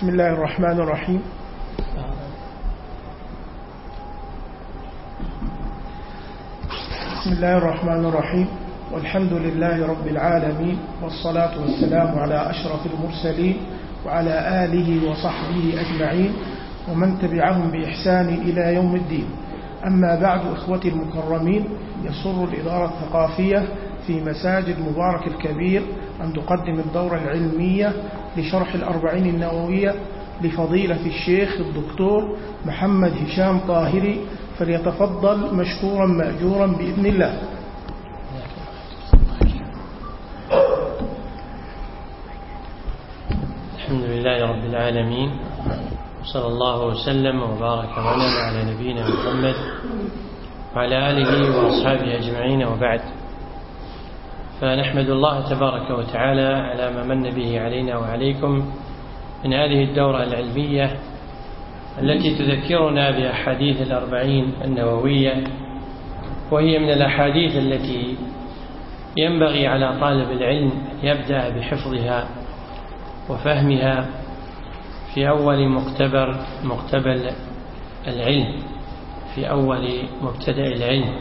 بسم الله الرحمن الرحيم. بسم الله الرحمن الرحيم، والحمد لله رب العالمين، والصلاة والسلام على أشرف المرسلين وعلى آله وصحبه أجمعين ومن تبعهم بإحسان إلى يوم الدين. أما بعد، إخوتي المكرمين، يسر الإدارة الثقافية في مساجد مبارك الكبير أن تقدم الدورة العلمية لشرح الأربعين النووية لفضيلة الشيخ الدكتور محمد هشام طاهري، فليتفضل مشكورا مأجورا بإذن الله. الحمد لله رب العالمين، وصلى الله وسلم وبارك وانعم على نبينا محمد وعلى آله وأصحابه أجمعين، وبعد. فنحمد الله تبارك وتعالى على ما من به علينا وعليكم من هذه الدورة العلمية التي تذكرنا بأحاديث الأربعين النووية، وهي من الأحاديث التي ينبغي على طالب العلم أن يبدأ بحفظها وفهمها في أول مقتبل العلم، في أول مبتدأ العلم.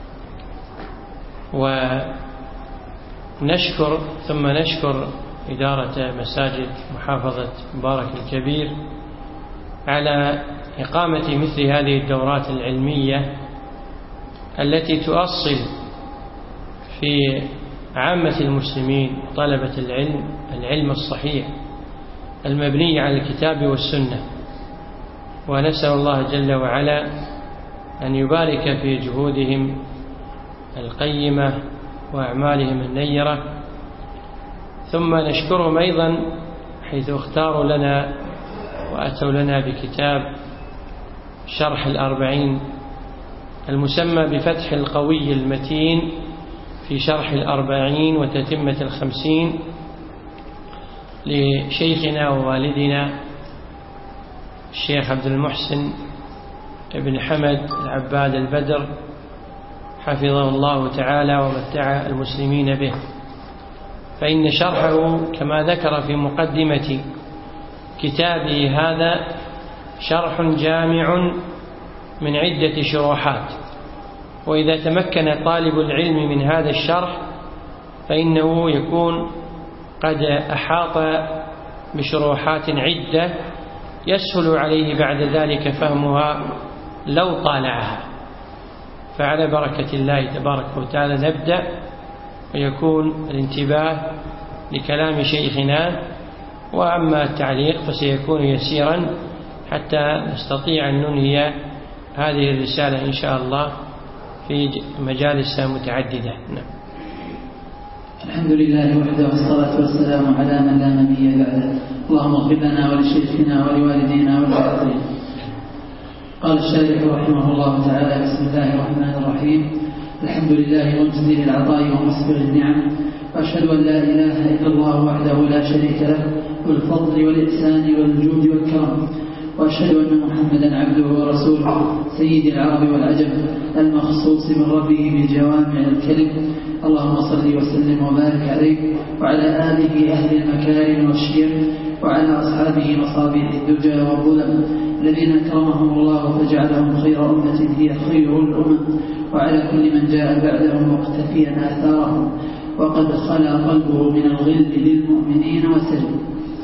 نشكر إدارة مساجد محافظة مبارك الكبير على إقامة مثل هذه الدورات العلمية التي تؤصل في عامة المسلمين طلبة العلم الصحيح المبني على الكتاب والسنة. ونسأل الله جل وعلا أن يبارك في جهودهم القيمة وأعمالهم النيرة. ثم نشكرهم أيضا حيث اختاروا لنا وأتوا لنا بكتاب شرح الأربعين المسمى بفتح القوي المتين في شرح الأربعين وتتمة الخمسين لشيخنا ووالدنا الشيخ عبد المحسن ابن حمد العباد البدر، حفظه الله تعالى ومتع المسلمين به. فإن شرحه كما ذكر في مقدمة كتابه هذا شرح جامع من عدة شروحات، وإذا تمكن طالب العلم من هذا الشرح فإنه يكون قد أحاط بشروحات عدة يسهل عليه بعد ذلك فهمها لو طالعها. فعلى بركة الله تبارك وتعالى نبدأ، ويكون الانتباه لكلام شيخنا، وأما التعليق فسيكون يسيرا حتى نستطيع أن ننهي هذه الرسالة إن شاء الله في مجالس متعددة. الحمد لله وحده، والصلاة والسلام على من لا نبي بعده. اللهم اغفر لنا ولشيخنا ولوالدينا وللحاضرين. قال الشارح رحمه الله تعالى: بسم الله الرحمن الرحيم. الحمد لله منزل العطاء ومسبغ النعم، وأشهد أن لا إله إلا الله وحده لا شريك له، والفضل والإحسان والجود والكرم، وأشهد أن محمدا عبده ورسوله سيد العرب والعجم المخصوص من ربه بالجوامع الكلم. اللهم صل وسلم وبارك عليه وعلى آله أهل المكارم والشيم، وعلى أصحابه مصابيح الدجى والظلم الذين أكرمهم الله فجعلهم خير أمة هي خير الأمم، وعلى كل من جاء بعدهم مقتفيا آثارهم وقد خلا قلبه من الغل للمؤمنين وسلم.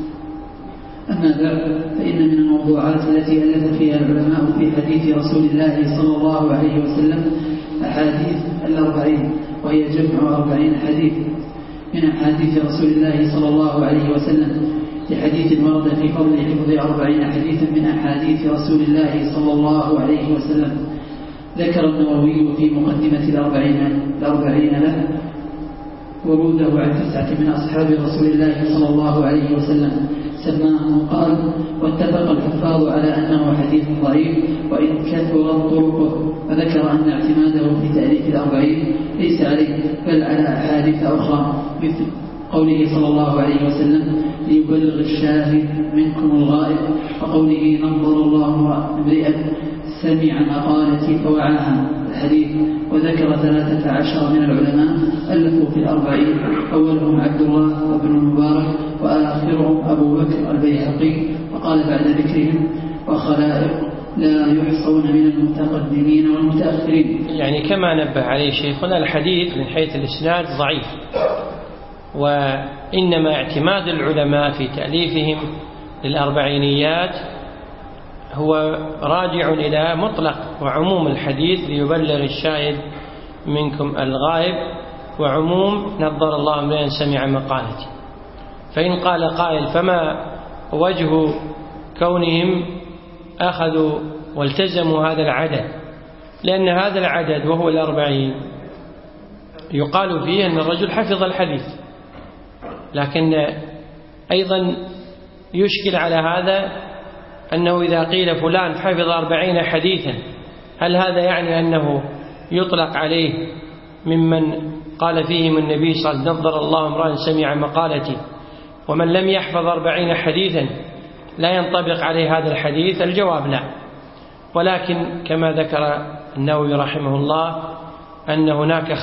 أما بعد، فإن من الموضوعات التي ألف فيها العلماء في حديث رسول الله صلى الله عليه وسلم أحاديث الأربعين، وهي جمع 40 حديث من أحاديث رسول الله صلى الله عليه وسلم، لحديث ورد في فضل حفظ 40 حديثا من أحاديث رسول الله صلى الله عليه وسلم. ذكر النووي في مقدمة الأربعين له وروده عن 9 من أصحاب رسول الله صلى الله عليه وسلم سماه قال: واتفق الحفاظ على أنه حديث ضعيف وإن كثرت طرقه، فذكر أن اعتماده في تأليف الأربعين ليس عليه بل على أحاديث أخرى، مثل قوله صلى الله عليه وسلم: ليبلغ الشاهد منكم الغائب، وقوله: نظر الله امرئا سمع مقالتي فوعاها الحديث. وذكر 13 من العلماء ألفوا في الأربعين، أولهم عبد الله بن المبارك وآخرهم أبو بكر البيهقي. وقال بعد ذكرهم وخلائق لا يحصون من المتقدمين والمتأخرين. يعني كما نبه عليه شيخنا الحديث من حيث الإسناد ضعيف، وإنما اعتماد العلماء في تأليفهم للأربعينيات هو راجع إلى مطلق وعموم الحديث ليبلغ الشاهد منكم الغائب، وعموم نظر الله امرئ سمع مقالتي. فإن قال قائل فما وجه كونهم أخذوا والتزموا هذا العدد؟ لأن هذا العدد وهو 40 يقال فيه أن الرجل حفظ الحديث، لكن أيضا يشكل على هذا أنه إذا قيل فلان حفظ 40 حديثا، هل هذا يعني أنه يطلق عليه ممن قال فيهم النبي صلى الله عليه وسلم نظر الله امرأ سمع مقالتي، ومن لم يحفظ 40 حديثا لا ينطبق عليه هذا الحديث؟ الجواب لا. ولكن كما ذكر النووي رحمه الله أن هناك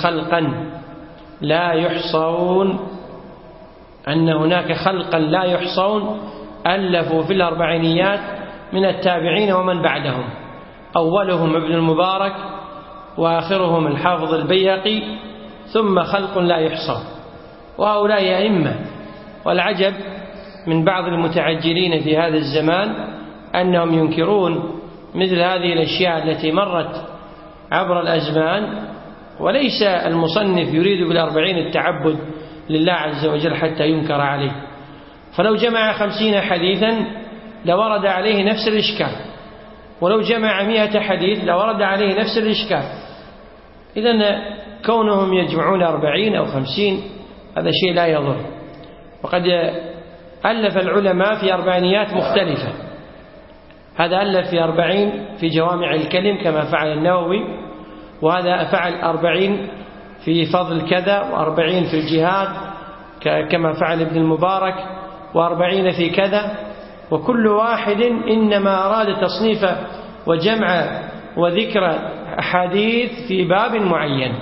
خلقا لا يحصون ألفوا في الأربعينيات من التابعين ومن بعدهم، أولهم ابن المبارك وآخرهم الحافظ البيهقي، ثم خلق لا يحصون، وهؤلاء أئمة. والعجب من بعض المتعجلين في هذا الزمان أنهم ينكرون مثل هذه الأشياء التي مرت عبر الأزمان، وليس المصنف يريد بالأربعين التعبد لله عز وجل حتى ينكر عليه. فلو جمع 50 حديثا لورد عليه نفس الإشكال، ولو جمع 100 حديث لورد عليه نفس الإشكال. إذن كونهم يجمعون 40 أو 50 هذا شيء لا يضر. وقد ألف العلماء في أربعينيات مختلفة، هذا ألف في 40 في جوامع الكلم كما فعل النووي، وهذا فعل 40 في فضل كذا، و40 في الجهاد كما فعل ابن المبارك، و40 في كذا، وكل واحد إنما أراد تصنيف وجمع وذكر أحاديث في باب معين.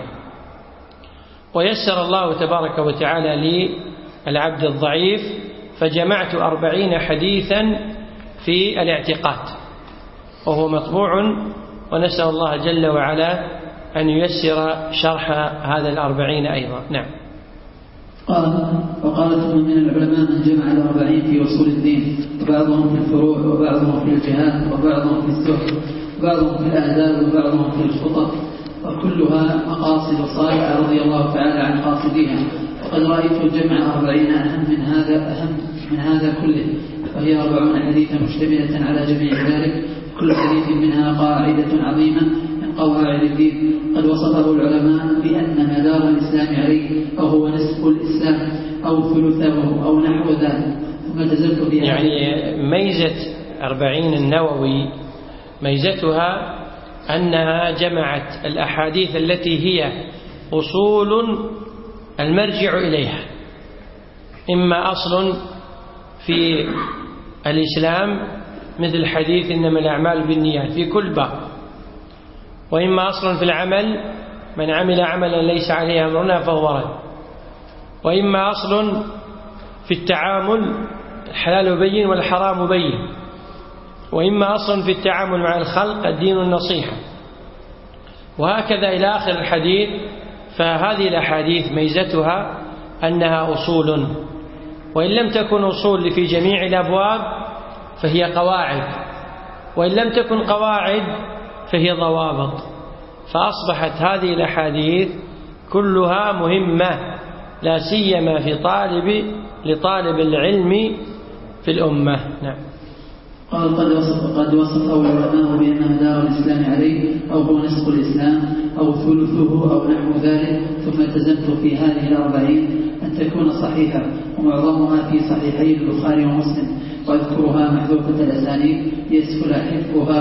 ويسر الله تبارك وتعالى لي العبد الضعيف فجمعت 40 حديثا في الاعتقاد، وهو مطبوع، ونسأل الله جل وعلا أن ييسر شرح هذا 40 أيضا. نعم. وقال ثم من العلماء من جمع 40 في أصول الدين، وبعضهم في الفروع، وبعضهم في الجهاد، وبعضهم في الزهد، وبعضهم في الآداب، وبعضهم في الخطط، وكلها مقاصد صالحة رضي الله تعالى عن قاصديها. وقد رأيت الجمع 40 أهم من هذا كله، وهي 40 حديثا مشتملة على جميع ذلك، كل حديث منها قاعدة عظيمة من قواعد الدين قد وصفه العلماء بأن مدار الإسلام عليه أو هو نصف الإسلام أو ثلثه أو نحو ذلك. ثم تزلت بها. يعني ميزة 40 النووي ميزتها أنها جمعت الأحاديث التي هي أصول المرجع إليها، إما أصل في الإسلام مثل حديث إنما الأعمال بالنيات في كل باب، وإما أصل في العمل من عمل عملا ليس عليه أمرنا فهو رد، وإما أصل في التعامل الحلال بين والحرام بين، وإما أصل في التعامل مع الخلق الدين النصيحة، وهكذا إلى آخر الحديث. فهذه الأحاديث ميزتها أنها أصول، وإن لم تكن أصول في جميع الأبواب فهي قواعد، وإن لم تكن قواعد فهي ضوابط، فأصبحت هذه الأحاديث كلها مهمة لا سيما في لطالب العلم في الأمة. نعم. قال قد وصفه العلماء بأن مدار الإسلام عليه أو هو نصف الإسلام أو ثلثه أو نحو ذلك. ثم التزمت في هذه 40 أن تكون صحيحة، ومعظمها في صحيحي البخاري ومسلم، وأذكرها محذوفة الأسانيد يسهل حفظها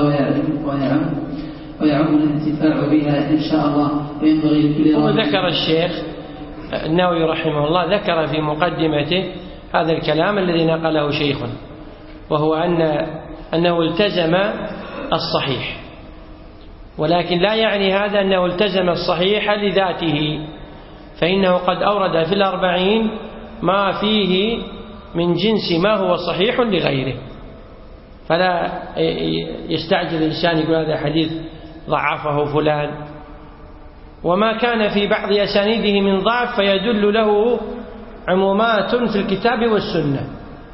ويعم الانتفاع بها إن شاء الله. وينبغي لكل وذكر الشيخ النووي رحمه الله ذكر في مقدمته هذا الكلام الذي نقله شيخنا، وهو أنه التزم الصحيح، ولكن لا يعني هذا أنه التزم الصحيح لذاته، فإنه قد أورد في 40 ما فيه من جنس ما هو صحيح لغيره، فلا يستعجل الإنسان يقول هذا حديث ضعفه فلان، وما كان في بعض أسانيده من ضعف فيدل له عمومات في الكتاب والسنة،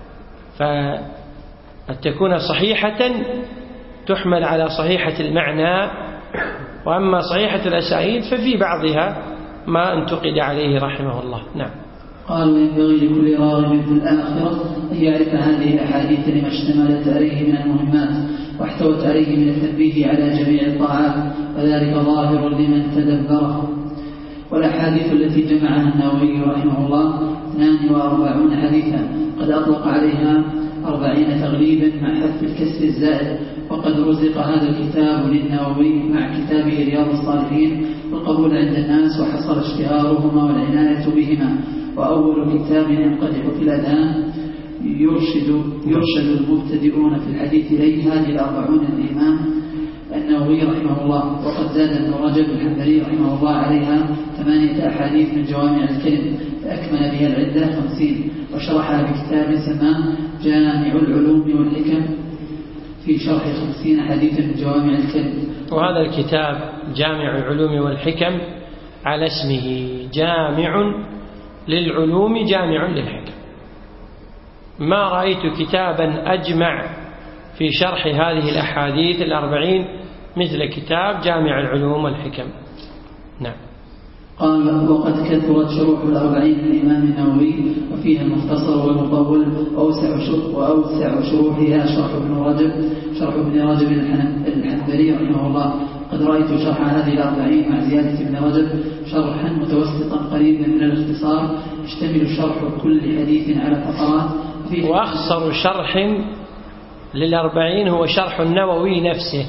فقد تكون صحيحة تحمل على صحيحة المعنى، وأما صحيحة الأسانيد ففي بعضها ما انتقد عليه رحمه الله. نعم. قال: وينبغي لكل راغب في الآخرة أن يعرف هذه الأحاديث لما اشتملت عليه من المهمات واحتوت عليه من التنبيه على جميع الطاعات، وذلك ظاهر لمن تدبره. والأحاديث التي جمعها النووي رحمه الله 42 حديثا، قد أطلق عليها 40 تغليبا مع حذف الكسر الزائد، وقد رزق هذا الكتاب للنووي مع كتابه رياض الصالحين القبول عند الناس، وحصل اشتهارهما والعناية بهما. وأول كتاب ينقدح في الأذهان يرشد المبتدئون في الحديث إليه هذه 40 الإمام النووي رحمه الله. وقد زاد ابن رجب الحنبلي رحمه الله عليها 8 أحاديث من جوامع الكلم، فأكمل بها العدة 50، وشرحها بكتاب سماه جامع العلوم والحكم في شرح 50 حديثا من جوامع الكلم. وهذا الكتاب جامع العلوم والحكم على اسمه، جامع للعلوم جامع للحكم. ما رأيت كتابا أجمع في شرح هذه الأحاديث 40 مثل كتاب جامع العلوم والحكم. نعم. قال: وقد كثرت شروح 40 للإمام النووي، وفيها المختصر والمطول، وأوسع شروحها شرح ابن رجب الحنبلي رحمه الله. قد رأيت شرح هذه 40 مع زيادة ابن رجب شرحا متوسطا قريبا من الاختصار، يشتمل شرح كل حديث على فقرات. وأخصر شرح 40 هو شرح النووي نفسه،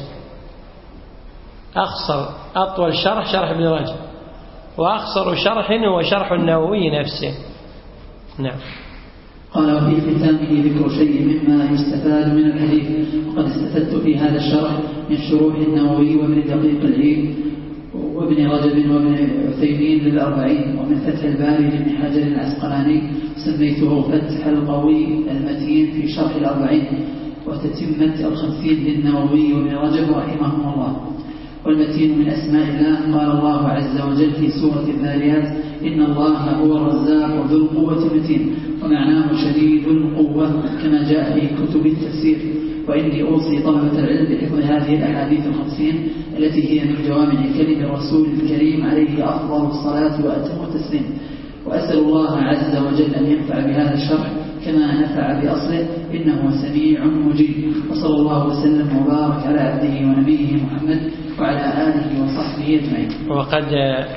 أطول شرح ابن رجب، وأخصر شرح هو شرح النووي نفسه. نعم. قال: وفي ختامه ذكر شيء مما يستفاد من الحديث. وقد استفدت في هذا الشرح من شروح النووي وابن دقيق العيد وابن رجب وابن عثيمين 40، ومن فتح الباري لابن حجر العسقلاني، سميته فتح القوي المتين في شرح 40، وتتمة 50 للنووي وابن رجب رحمهم الله. والمتين من أسماء الله. قال الله عز وجل في سورة الذاريات: إن الله هو الرزاق ذو القوة المتين، ومعناه شديد القوة كما جاء في كتب التفسير. وإني أوصي طلبة العلم بحفظ هذه الأحاديث 50 التي هي من جوامع كلم الرسول الكريم عليه أفضل الصلاة وأتم التسليم. وأسأل الله عز وجل أن ينفع بهذا الشرح كما نفع بأصله، إنه سميع مجيب. وصلى الله وسلم وبارك على عبده ونبيه محمد وعلى آله وصحبه أجمعين. وقد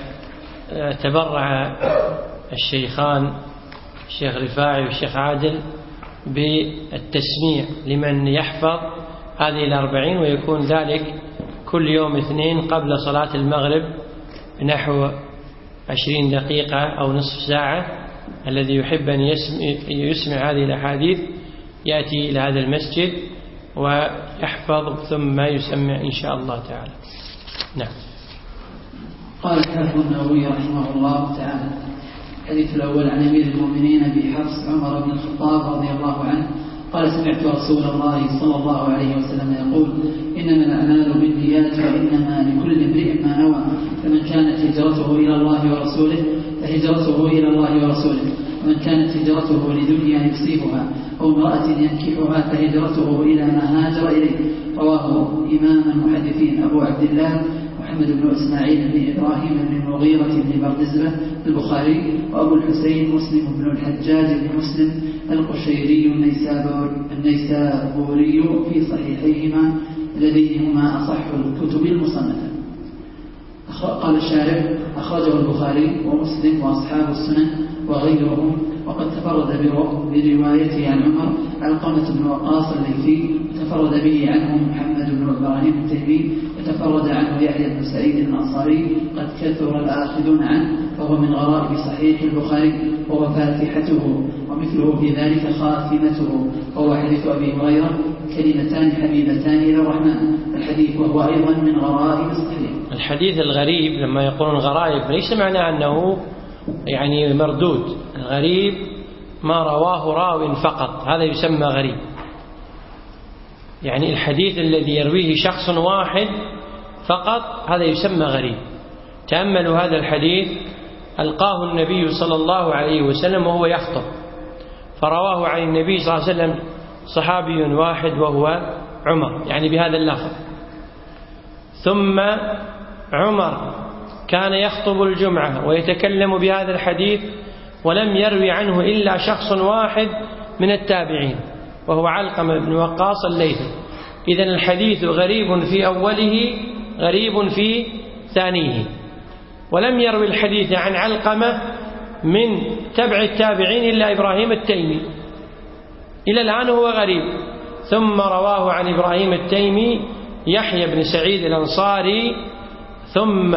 تبرع الشيخان الشيخ رفاعي والشيخ عادل بالتسميع لمن يحفظ هذه 40، ويكون ذلك كل يوم اثنين قبل صلاة المغرب بنحو 20 دقيقة أو نصف ساعة. الذي يحب أن يسمع هذه الأحاديث يأتي إلى هذا المسجد ويحفظ ثم يسمع إن شاء الله تعالى. نعم. قال الحافظ النووي رحمه الله تعالى: الحديث الأول عن أمير المؤمنين أبي حفص عمر بن الخطاب رضي الله عنه قال: سمعت رسول الله صلى الله عليه وسلم يقول: إنما الأعمال بالنيات وإنما لكل امرئ ما نوى، فمن كانت هجرته إلى الله ورسوله فهجرته إلى الله ورسوله، ومن كانت هجرته لدنيا يصيبها أو امرأة ينكحها فهجرته إلى ما هاجر إليه. رواه إمام المحدثين أبو عبد الله محمد بن إسماعيل بن إبراهيم بن المغيرة بن بردزبة البخاري، وأبو الحسين مسلم بن الحجاج بن مسلم القشيري النيسابوري في صحيحيهما لديهما أصح الكتب المصنفة. قال الشارح: أخرجه البخاري ومسلم وأصحاب السنن وغيرهم. وقد تفرد بروايته عن عمر علقمة بن وقاص الليثي، وتفرد به عنه محمد بن إبراهيم التيمي، وتفرد عنه يحيى بن سعيد الأنصاري. قد كثر الآخذون عنه، فهو من غرائب صحيح البخاري، وهو فاتحته، ومثله في ذلك خاتمته، وهو حديث أبي هريرة: كلمتان حبيبتان إلى الرحمن الحديث، وهو أيضا من غرائب الصحيح. الحديث الغريب لما يقولون غرائب ليس معناه أنه يعني مردود. الغريب ما رواه راو فقط، هذا يسمى غريب. يعني الحديث الذي يرويه شخص واحد فقط هذا يسمى غريب. تأملوا هذا الحديث: ألقاه النبي صلى الله عليه وسلم وهو يخطب، فرواه عن النبي صلى الله عليه وسلم صحابي واحد وهو عمر، يعني بهذا اللفظ. ثم عمر كان يخطب الجمعة ويتكلم بهذا الحديث ولم يروي عنه إلا شخص واحد من التابعين وهو علقمة بن وقاص الليثي. إذن الحديث غريب في أوله غريب في ثانيه. ولم يروي الحديث عن علقمة من تبع التابعين إلا إبراهيم التيمي، إلى الآن هو غريب. ثم رواه عن إبراهيم التيمي يحيى بن سعيد الأنصاري، ثم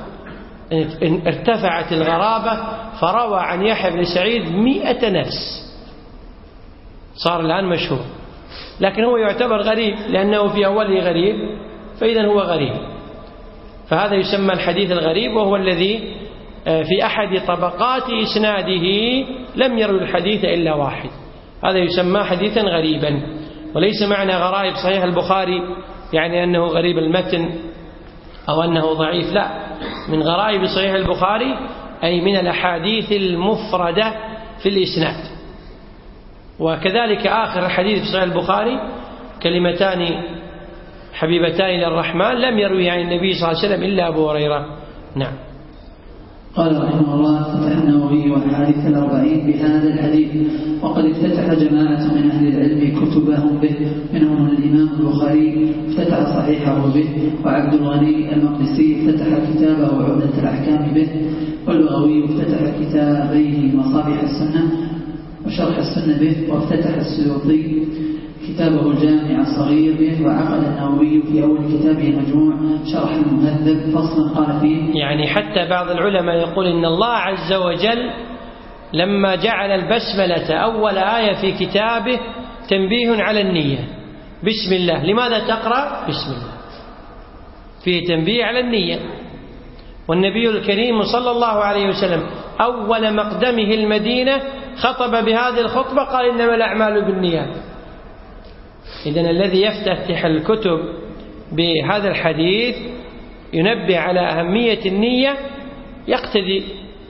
ارتفعت الغرابة فروى عن يحيى بن سعيد 100 نفس، صار الآن مشهور، لكن هو يعتبر غريب لأنه في أوله غريب، فإذا هو غريب. فهذا يسمى الحديث الغريب، وهو الذي في أحد طبقات إسناده لم يروي الحديث إلا واحد، هذا يسمى حديثا غريبا. وليس معنى غرائب صحيح البخاري يعني أنه غريب المتن أو أنه ضعيف، لا، من غرائب صحيح البخاري أي من الأحاديث المفردة في الإسناد. وكذلك آخر الحديث في صحيح البخاري: كلمتان حبيبتان للرحمن لم يروي عن النبي صلى الله عليه وسلم إلا أبو هريرة. نعم. قال رحمه الله: فتح النووي والحادث 40 بهذا الحديث، وقد افتتح جماعة من أهل العلم كتبهم به، منهم الإمام البخاري افتتح صحيحه به، وعبد الغني المقدسي افتتح كتابه عمدة الأحكام به، والبغوي افتتح كتابيه مصابيح السنة وشرح السنة به، وافتتح السيوطي كتابه الجامع الصغير به، وعقد النووي في أول كتابه مجموع شرح المهذب فصلا قال فيه. يعني حتى بعض العلماء يقول إن الله عز وجل لما جعل البسملة أول آية في كتابه تنبيه على النية، بسم الله، لماذا تقرأ بسم الله؟ فيه تنبيه على النية. والنبي الكريم صلى الله عليه وسلم أول مقدمه المدينة خطب بهذه الخطبة قال: إنما الأعمال بالنيات. إذن الذي يفتتح الكتب بهذا الحديث ينبه على أهمية النية، يقتدي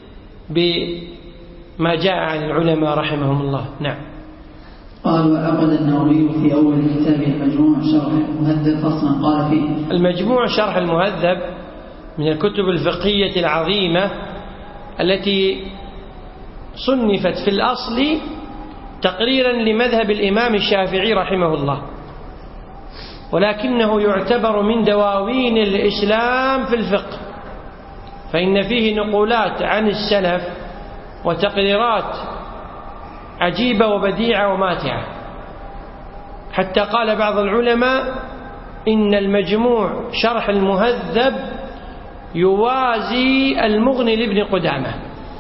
بما جاء عن العلماء رحمهم الله. نعم. قال: وعقد النووي في أول كتابه المجموع شرح المهذب فصلا قال فيه. المجموع شرح المهذب من الكتب الفقهية العظيمة التي صنفت في الأصل تقريرا لمذهب الإمام الشافعي رحمه الله، ولكنه يعتبر من دواوين الإسلام في الفقه، فإن فيه نقولات عن السلف وتقريرات عجيبة وبديعة وماتعة، حتى قال بعض العلماء إن المجموع شرح المهذب يوازي المغني لابن قدامة،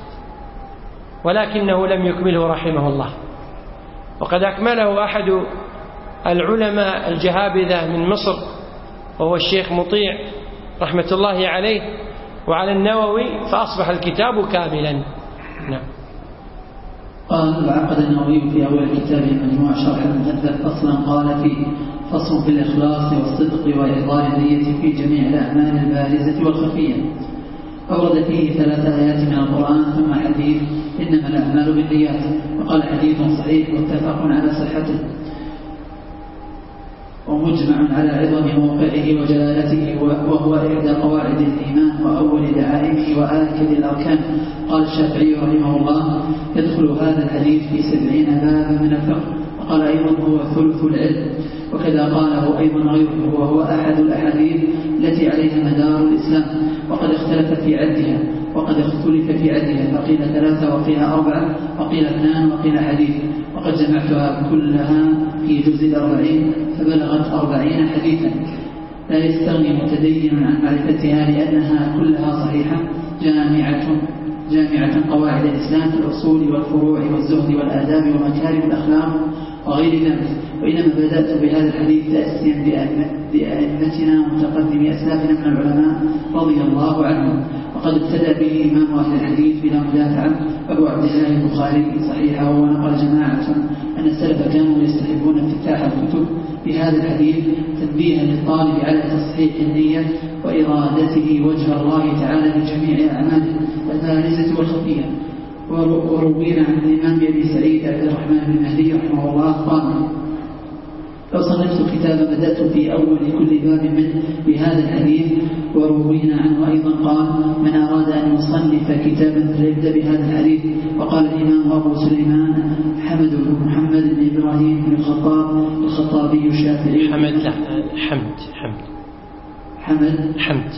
ولكنه لم يكمله رحمه الله. وقد أكمله أحد العلماء الجهابذة من مصر وهو الشيخ مطيع رحمة الله عليه وعلى النووي، فأصبح الكتاب كاملا. نعم. قال: وعقد النووي في أول كتابه مجموع شرح المهذب فصلا قال فيه: فصل في الإخلاص والصدق وإحضار النية في جميع الأعمال البارزة والخفية. أورد فيه 3 آيات من القرآن ثم حديث إنما الأعمال بالنيات، وقال: حديث صحيح متفق على صحته ومجمع على عظم موقعه وجلالته، وهو إحدى قواعد الإيمان وأول دعائمه وآكد الأركان. قال الشافعي رحمه الله: يدخل هذا الحديث في 70 بابا من الفقه. وقال أيضا: هو ثلث العلم. وكذا قاله أيضا غيره، وهو أحد الأحاديث التي عليها مدار الإسلام، وقد اختلف في عدها فقيل 3 وقيل 4 وقيل 2 وقيل حديث، وقد جمعتها كلها في جزء 40 فبلغت 40 حديثا. لا يستغني متدين عن معرفتها لأنها كلها صحيحة جامعة قواعد الإسلام في الأصول والفروع والزهد والآداب ومكارم الأخلاق وغير ذلك. وإنما بدأت بهذا الحديث تأسيا بأئمتنا ومتقدم أسلافنا من العلماء رضي الله عنهم، وقد ابتدأ به إمام أهل الحديث بلا مدافع أبو عبد الله البخاري صحيحه. ونقل جماعة أن السلف كانوا يستحبون افتتاح الكتب بهذا الحديث تنبيها للطالب على تصحيح النية وإرادته وجه الله تعالى لجميع أعماله البارزة والخفية. وروينا عن الإمام أبي سعيد عبد الرحمن بن مهدي رحمه الله قال: لو صنفت كتابا بدأت في أول كل باب منه بهذا الحديث. وروينا عنه أيضا قال: من أراد أن يصنف كتابا فليبدأ بهذا الحديث. وقال الإمام أبو سليمان حمد بن محمد بن إبراهيم بن الخطابي الشافعي. حمد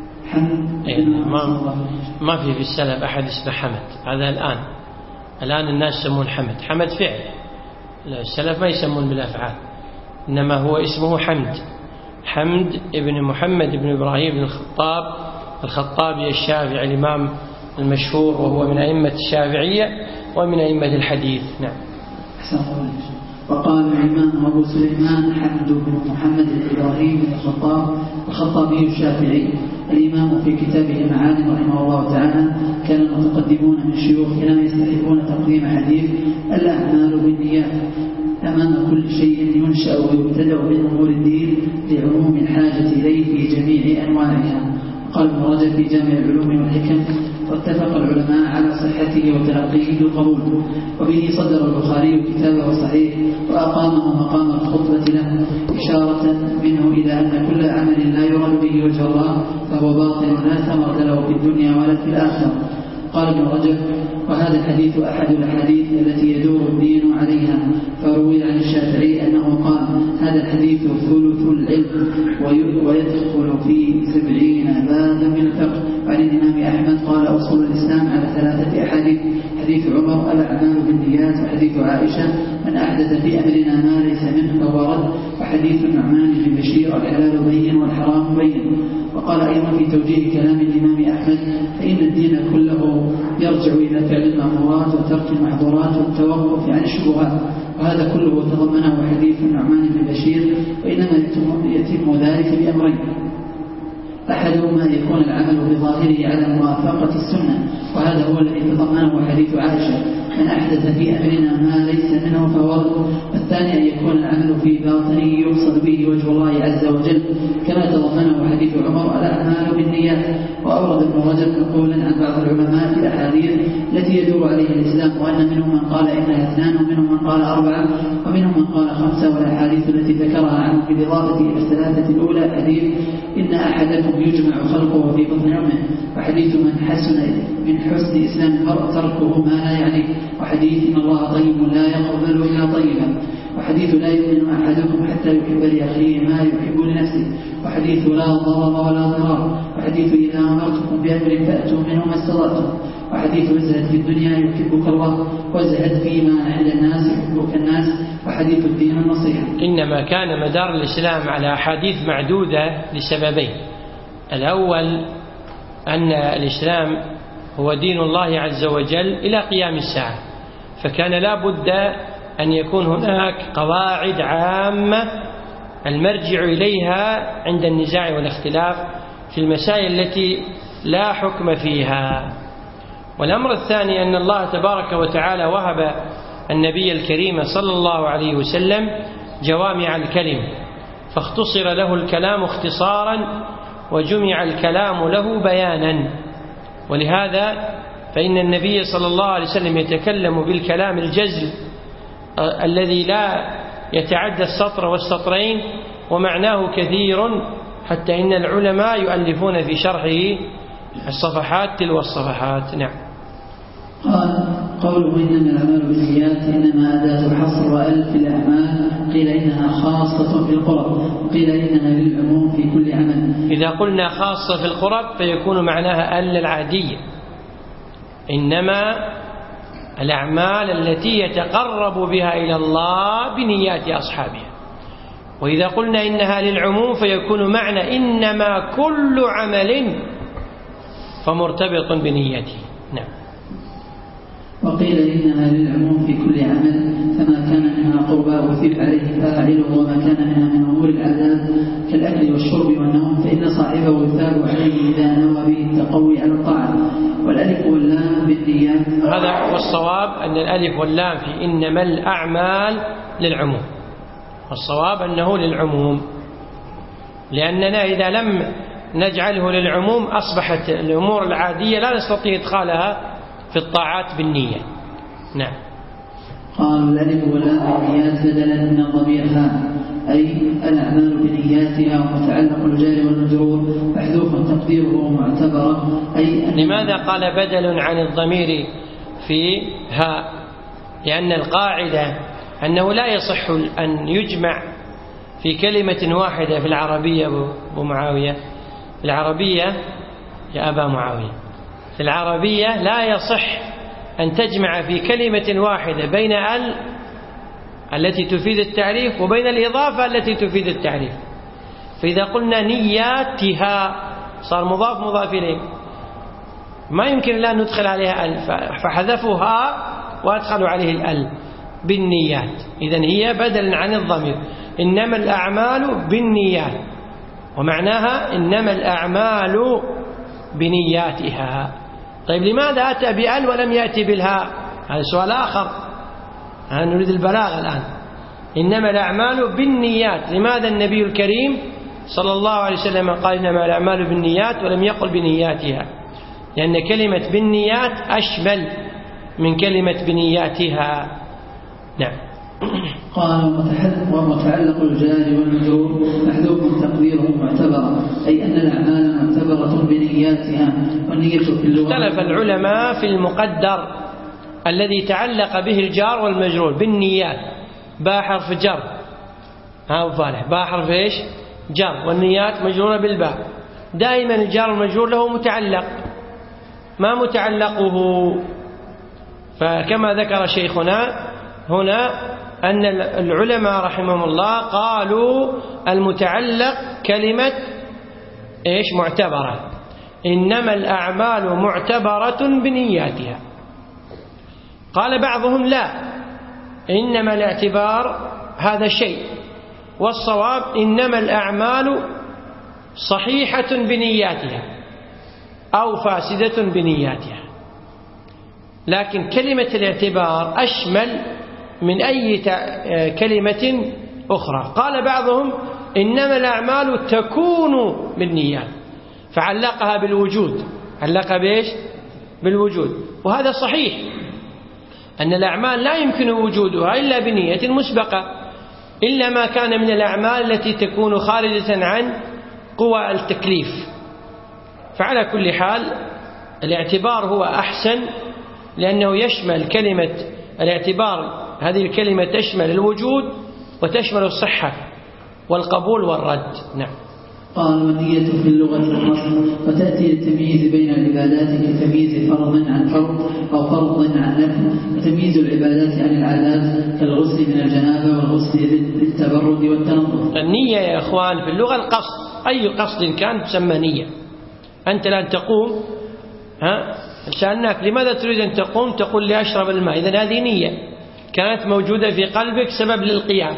ما في السلف أحد اسمه حمد. هذا الآن الناس يسمون حمد فعل. السلف ما يسمون بالأفعال، إنما هو اسمه حمد ابن محمد بن إبراهيم بن الخطابي الشافعي الإمام المشهور، وهو من أئمة الشافعية ومن أئمة الحديث. نعم. وقال الإمام أبو سليمان حمد بن محمد بن إبراهيم بن الخطابي الشافعي الإمام في كتابه المعالم رحمه الله تعالى: كان المتقدمون من شيوخنا يستحبون تقديم حديث الأعمال بالنيات أمام كل شيء ينشأ ويبتدأ من أمور الدين لعموم الحاجة إليه في جميع أنواعها. قال ابن رجب في جامع العلوم والحكم: واتفق العلماء على صحته وتلقيه بالقبول. وبه صدر البخاري كتابه الصحيح وأقامه مقام الخطبة له، إشارة منه إلى أن كل عمل لا يراد به وجه الله فهو باطل لا ثمرة له في الدنيا ولا في الآخرة. قال ابن رجب: وهذا الحديث أحد الأحاديث التي يدور الدين عليها. فروي عن الشافعي أنه قال: هذا الحديث ثلث العلم ويدخل في 70 بابا من الفقه. وعن الإمام أحمد قال: أصول الإسلام على 3 أحاديث: حديث عمر الأعمال بالنيات، وحديث عائشة من أحدث في أمرنا ما ليس منه فهو رد، وحديث النعمان بن بشير الحلال بين والحرام بين. وقال أيضا في توجيه كلام الإمام أحمد: فإن الدين كله يرجع إلى فعل المأمورات وترك المحظورات والتوقف عن الشبهات، وهذا كله تضمنه حديث النعمان بن بشير. وإنما يتم ذلك بأمرين: أحدهما يكون العمل بظاهره على موافقة السنة، وهذا هو الذي تضمنه حديث عائشة: من أحدث في أمرنا ما ليس منه فهو رد. والثاني أن يكون العمل في باطنه يقصد به وجه الله عز وجل، كما تضمنه حديث عمر الأعمال بالنيات. وأورد ابن رجب نقولا عن بعض العلماء في الأحاديث التي يدور عليها الإسلام، وأن منهم من قال إنها 2 ومنهم من قال 4 ومنهم من قال 5. والأحاديث التي ذكرها عنه بالإضافة إلى 3 الأولى حديث إن أحدكم يجمع خلقه في بطن أمه، وحديث من حسن إسلام المرء تركه ما لا يعنيه، وحديث إن الله طيب لا يقبل إلا طيبا، وحديث لا يؤمن أحدكم حتى يحب لأخيه ما يحب لنفسه، وحديث لا ضرر ولا ضرار، وحديث إذا أمرتكم بأمر فأتوا منه ما استطعتم، وحديث ازهد في الدنيا يحبك الله وازهد فيما عند الناس يحبك الناس، وحديث الدين النصيحة. إنما كان مدار الإسلام على أحاديث معدودة لسببين: الأول أن الإسلام هو دين الله عز وجل إلى قيام الساعة، فكان لا بد أن يكون هناك قواعد عامة المرجع إليها عند النزاع والاختلاف في المسائل التي لا حكم فيها. والأمر الثاني أن الله تبارك وتعالى وهب النبي الكريم صلى الله عليه وسلم جوامع الكلم، فاختصر له الكلام اختصارا وجمع الكلام له بيانا. ولهذا فإن النبي صلى الله عليه وسلم يتكلم بالكلام الجزل الذي لا يتعدى السطر والسطرين ومعناه كثير، حتى إن العلماء يؤلفون في شرحه الصفحات تلو الصفحات. نعم. قوله إنما الأعمال بالنيات إنما أداة حصر وألف الأعمال، قيل إنها خاصة في القرب، وقيل إنها للعموم في كل عمل. إذا قلنا خاصة في القرب فيكون معناها أل العادية، إنما الأعمال التي يتقرب بها إلى الله بنيات أصحابها. وإذا قلنا إنها للعموم فيكون معنى إنما كل عمل فمرتبط بنيته. نعم. وقيل إنها للعموم في كل عمل، فما كان منها قربى وثب عليه فاعله، وما كان منها من أمور العادات كالأكل والشرب والنوم فإن صاحبه يثاب عليه إذا نوى به التقوي على الطاعة. هذا والصواب أن الألف واللام في إنما الأعمال للعموم، والصواب أنه للعموم، لأننا إذا لم نجعله للعموم أصبحت الأمور العادية لا نستطيع إدخالها في الطاعات بالنية. نعم. قالوا الألف واللام بالنيات بدلا من الضمير ها، أي الأعمال بنياتها، ومتعلق الجار والمجرور محذوف تقديره معتبرا، أي لماذا قال بدل عن الضمير في ها؟ لأن القاعدة أنه لا يصح أن يجمع في كلمة واحدة في العربية. أبو معاوية في العربية يا أبا معاوية في العربية لا يصح أن تجمع في كلمة واحدة بين ال التي تفيد التعريف وبين الإضافة التي تفيد التعريف. فإذا قلنا نياتها صار مضاف إليه، ما يمكن لا ندخل عليها ال، فحذفوها وأدخلوا عليه الال بالنيات. إذن هي بدل عن الضمير، إنما الأعمال بالنيات، ومعناها إنما الأعمال بنياتها. طيب لماذا أتى بأل ولم يأتي بالهاء؟ هذا سؤال آخر، نريد البلاغة الآن. إنما الأعمال بالنيات، لماذا النبي الكريم صلى الله عليه وسلم قال إنما الأعمال بالنيات ولم يقل بنياتها؟ لأن كلمة بالنيات أشمل من كلمة بنياتها. نعم. قال ومتعلق الجار والمجرور محذوف تقديره معتبرا، أي أن الأعمال معتبرة بنياتها، والنية في اللغة. اختلف العلماء في المقدر الذي تعلق به الجار والمجرور بالنيات. باء حرف جر، ها فالح، باء حرف ايش؟ جر، والنيات مجرورة بالباء. دائما الجار والمجرور له متعلق، ما متعلقه؟ فكما ذكر شيخنا هنا أن العلماء رحمهم الله قالوا المتعلق كلمة إيش؟ معتبرة. إنما الأعمال معتبرة بنياتها. قال بعضهم لا، إنما الاعتبار هذا شيء، والصواب إنما الأعمال صحيحة بنياتها أو فاسدة بنياتها. لكن كلمة الاعتبار أشمل من أي كلمة أخرى. قال بعضهم إنما الأعمال تكون بالنيات، فعلقها بالوجود، علقها بإيش؟ بالوجود. وهذا صحيح أن الأعمال لا يمكن وجودها إلا بنية مسبقة، إلا ما كان من الأعمال التي تكون خارجة عن قوى التكليف. فعلى كل حال الاعتبار هو أحسن، لأنه يشمل كلمة الاعتبار، هذه الكلمة تشمل الوجود وتشمل الصحة والقبول والرد. نعم. قال والنية في اللغة الأصل، وتأتي للتمييز بين العبادات كتمييز فرض عن فرض أو فرض عن نفل، وتمييز العبادات عن العادات كالغسل من الجنابة والغسل للتبرد والتنظف. النية يا أخوان في اللغة القصد، أي قصد كان تسمى نية. أنت لن تقوم، سألناك لماذا تريد أن تقوم؟ تقول لي أشرب الماء، إذن هذه نية كانت موجودة في قلبك سبب للقيام.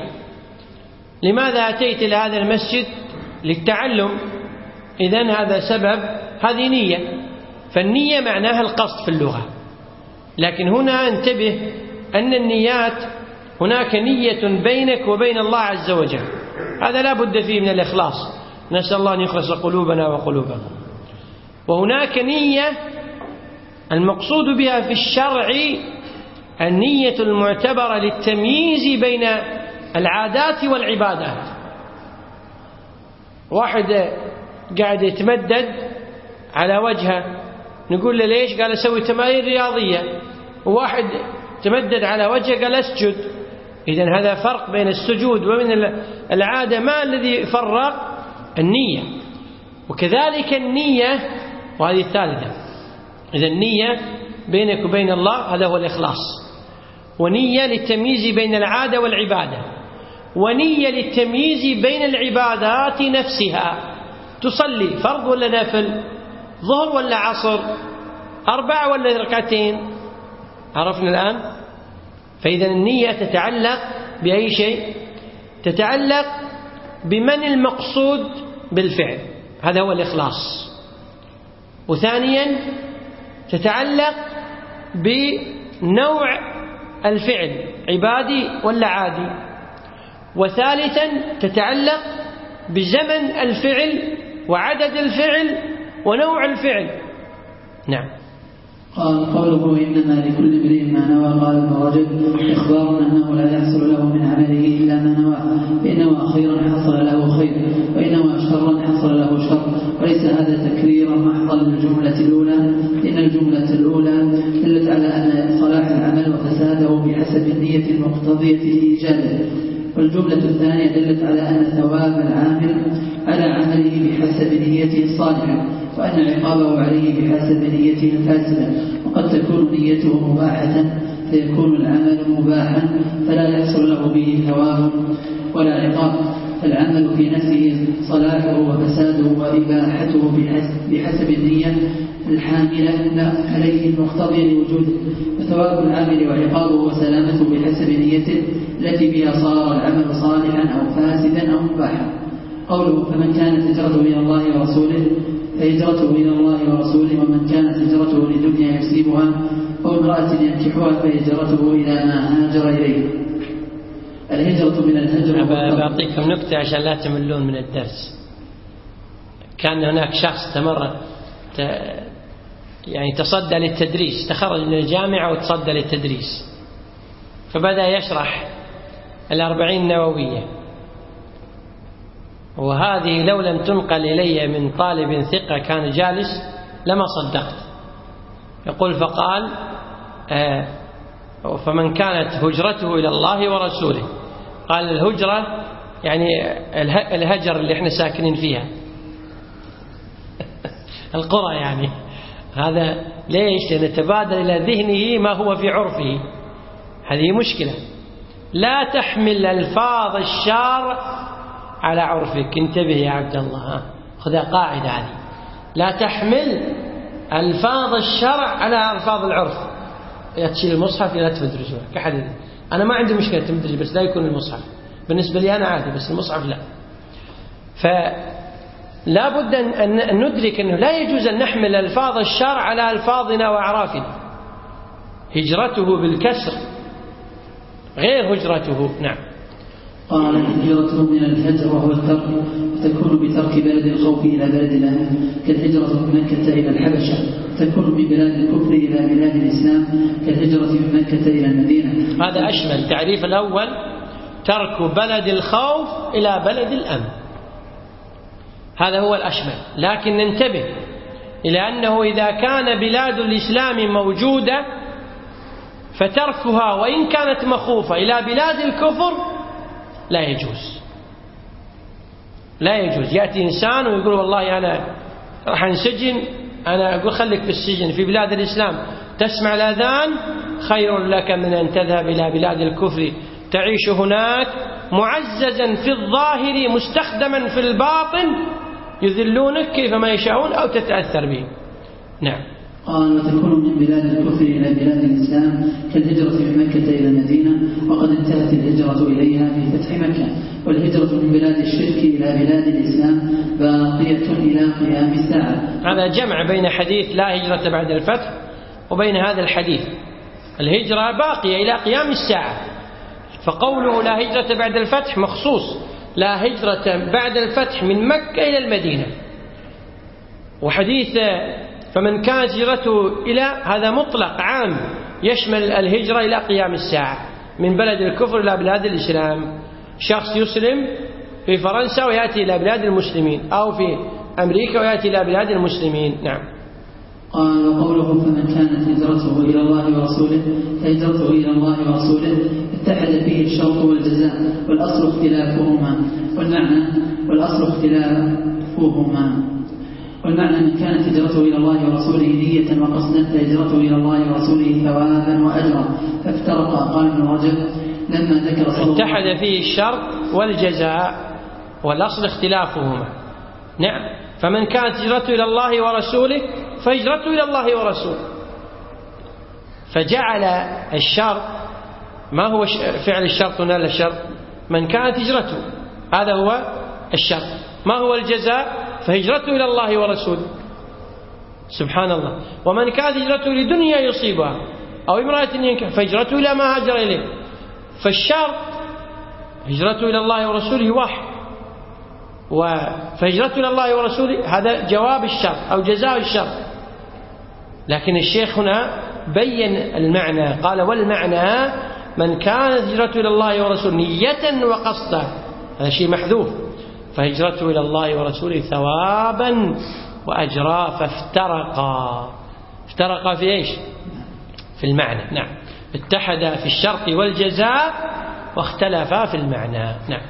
لماذا أتيت إلى هذا المسجد؟ للتعلم، إذن هذا سبب، هذه نية. فالنية معناها القصد في اللغة. لكن هنا انتبه أن النيات هناك نية بينك وبين الله عز وجل، هذا لا بد فيه من الإخلاص، نسأل الله أن يخلص قلوبنا وقلوبكم. وهناك نية المقصود بها في الشرع النية المعتبرة للتمييز بين العادات والعبادات. واحد قاعد يتمدد على وجهه، نقول له ليش؟ قال أسوي تمارين رياضية. وواحد تمدد على وجهه قال أسجد. إذن هذا فرق بين السجود ومن العادة. ما الذي فرق؟ النية. وكذلك النية، وهذه الثالثة. إذن النية بينك وبين الله هذا هو الإخلاص، ونية للتمييز بين العادة والعبادة، ونية للتمييز بين العبادات نفسها. تصلي فرض ولا نفل؟ ظهر ولا عصر؟ 4 ولا 2؟ عرفنا الآن؟ فإذا النية تتعلق بأي شيء؟ تتعلق بمن المقصود بالفعل، هذا هو الإخلاص. وثانيا تتعلق بنوع الفعل عبادي ولا عادي، وثالثا تتعلق بزمن الفعل وعدد الفعل ونوع الفعل. نعم. قال قوله إنما لكل امرئ ما نوى. قال ابن رجب إخبار أنه لا يحصل له من عمله إلا ما نوى، فإن نوى خيرا حصل له خير، وإن نوى شرا حصل له شر، وليس هذا تكريرا محضا للجملة الأولى، لأن الجملة الأولى دلت على أن صلاح العمل وفساده بحسب النية المقتضية لإيجاده، والجملة الثانية دلت على أن ثواب العامل على عمله بحسب نيته الصالحة، وأن عقابه عليه بحسب نيته الفاسدة، وقد تكون نيته مباحة فيكون العمل مباحا فلا يحصل له به ثواب ولا عقاب، فالعمل في نفسه صلاحه وفساده وإباحته بحسب النية الحاملة عليه المقتضي لوجوده، وثواب العامل وعقابه وسلامته بحسب نيته التي بها صار العمل صالحا أو فاسدا أو مباحا. قوله فمن كانت هجرته إلى الله ورسوله فهجرته إلى الله ورسوله، ومن كانت هجرته لدنيا يصيبها أو امرأة ينكحها فهجرته إلى ما هاجر إليه. الهجرة من الهجر. بعطيكم نكتة عشان لا تملون من الدرس. كان هناك شخص يعني تصدى للتدريس، تخرج من الجامعة وتصدى للتدريس، فبدأ يشرح 40 النووية، وهذه لو لم تنقل إلي من طالب ثقة كان جالس لما صدقت. يقول فقال فمن كانت هجرته إلى الله ورسوله، قال الهجرة يعني الهجر اللي احنا ساكنين فيها القرى يعني. هذا ليش؟ نتبادل إلى ذهنه ما هو في عرفه. هذه مشكلة. لا تحمل ألفاظ الشارع على عرفك. انتبه يا عبد الله، خذها قاعدة هذه. لا تحمل ألفاظ الشرع على ألفاظ العرف. تشيل المصحف لا تدرجه كحد. أنا ما عندي مشكلة تمدرج، بس لا يكون المصحف بالنسبة لي أنا عادي، بس المصحف لا. فلا بد أن ندرك أنه لا يجوز أن نحمل ألفاظ الشرع على ألفاظنا وأعرافنا. هجرته بالكسر غير هجرته. نعم. قال الهجرة من الهجر وهو الترك، وتكون بترك بلد الخوف إلى بلد الأمن، كالهجرة من مكة إلى الحبشة، تكون من بلاد الكفر إلى بلاد الإسلام، كالهجرة من مكة إلى المدينة. هذا أشمل. تعريف الأول ترك بلد الخوف إلى بلد الأمن، هذا هو الأشمل. لكن ننتبه إلى أنه إذا كان بلاد الإسلام موجودة فتركها وإن كانت مخوفة إلى بلاد الكفر لا يجوز. لا يجوز. يأتي إنسان ويقول والله أنا راح انسجن، أنا أقول خليك في السجن في بلاد الإسلام، تسمع الأذان خير لك من أن تذهب إلى بلاد الكفر تعيش هناك معززا في الظاهر مستخدما في الباطن، يذلونك كيفما يشاءون أو تتأثر به. نعم. قال وتكون من بلاد الكفر إلى بلاد الإسلام، كالهجرة من مكة إلى المدينة، وقد انتهت الهجرة إليها في فتح مكة، والهجرة من بلاد الشرك إلى بلاد الإسلام باقية إلى قيام الساعة. هذا جمع بين حديث لا هجرة بعد الفتح وبين هذا الحديث. الهجرة باقية إلى قيام الساعة، فقوله لا هجرة بعد الفتح مخصوص، لا هجرة بعد الفتح من مكة إلى المدينة. وحديث فمن كانت هجرته إلى، هذا مطلق عام يشمل الهجرة إلى قيام الساعة، من بلد الكفر إلى بلاد الإسلام. شخص يسلم في فرنسا ويأتي إلى بلاد المسلمين، أو في أمريكا ويأتي إلى بلاد المسلمين. نعم. قال وقوله فمن كانت هجرته إلى الله ورسوله فهجرته إلى الله ورسوله اتحد فيه الشرط والجزاء، والأصل اختلافهما، والأصل اختلافهما. والمعنى من كانت هجرته إلى الله ورسوله نية وقصدا فهجرته إلى الله ورسوله ثوابا وأجرا، فافترقا. قال ابن رجب لما ذكر صلى الله اتحد فيه الشرط والجزاء والأصل اختلافهما. نعم. فمن كانت هجرته إلى الله ورسوله فهجرته إلى الله ورسوله، فجعل الشرط، ما هو فعل الشرط هنا؟ الشرط من كانت هجرته، هذا هو الشرط. ما هو الجزاء؟ فهجرته إلى الله ورسوله. سبحان الله. ومن كانت هجرته لدنيا يصيبها أو امرأة ينكح فهجرته إلى ما هاجر إليه. فالشرط هجرته إلى الله ورسوله واحد، فهجرته إلى الله ورسوله هذا جواب الشرط أو جزاء الشرط. لكن الشيخ هنا بين المعنى، قال والمعنى من كانت هجرته إلى الله ورسوله نية وقصدا، هذا شيء محذوف، فهجرته إلى الله ورسوله ثوابا وأجرا، افترقا في إيش؟ في المعنى. نعم، اتحدا في الشرط والجزاء واختلفا في المعنى. نعم.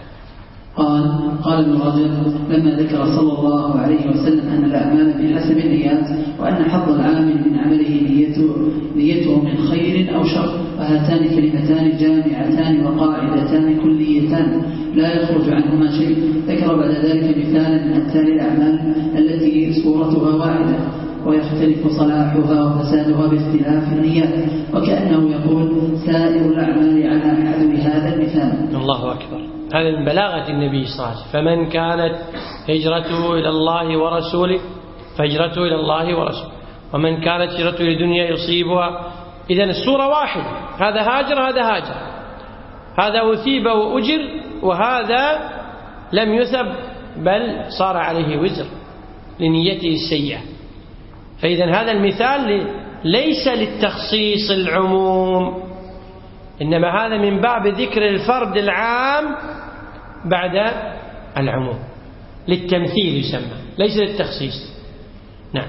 قال ابن رجب لما ذكر صلى الله عليه وسلم أن الأعمال بحسب النيات، وأن حظ العامل من عمله نيته من خير أو شر، وهاتان كلمتان جامعتان وقاعدتان كليتان لا يخرج عنهما شيء. ذكر بعد ذلك مثالا من أمثال الأعمال التي صورتها واحدة ويختلف صلاحها وفسادها باختلاف النيات، وكأنه يقول سائر الأعمال على حسب هذا المثال. الله أكبر. هذا من بلاغة النبي صلى الله عليه وسلم. فمن كانت هجرته إلى الله ورسوله فهجرته إلى الله ورسوله، ومن كانت هجرته إلى دنيا يصيبها. إذن الصورة واحدة، هذا هاجر هذا هاجر، هذا أثيب وأجر وهذا لم يثب بل صار عليه وزر لنيته السيئة. فإذن هذا المثال ليس للتخصيص العموم، إنما هذا من باب ذكر الفرد العام بعد العموم، للتمثيل يسمى، ليس للتخصيص. نعم.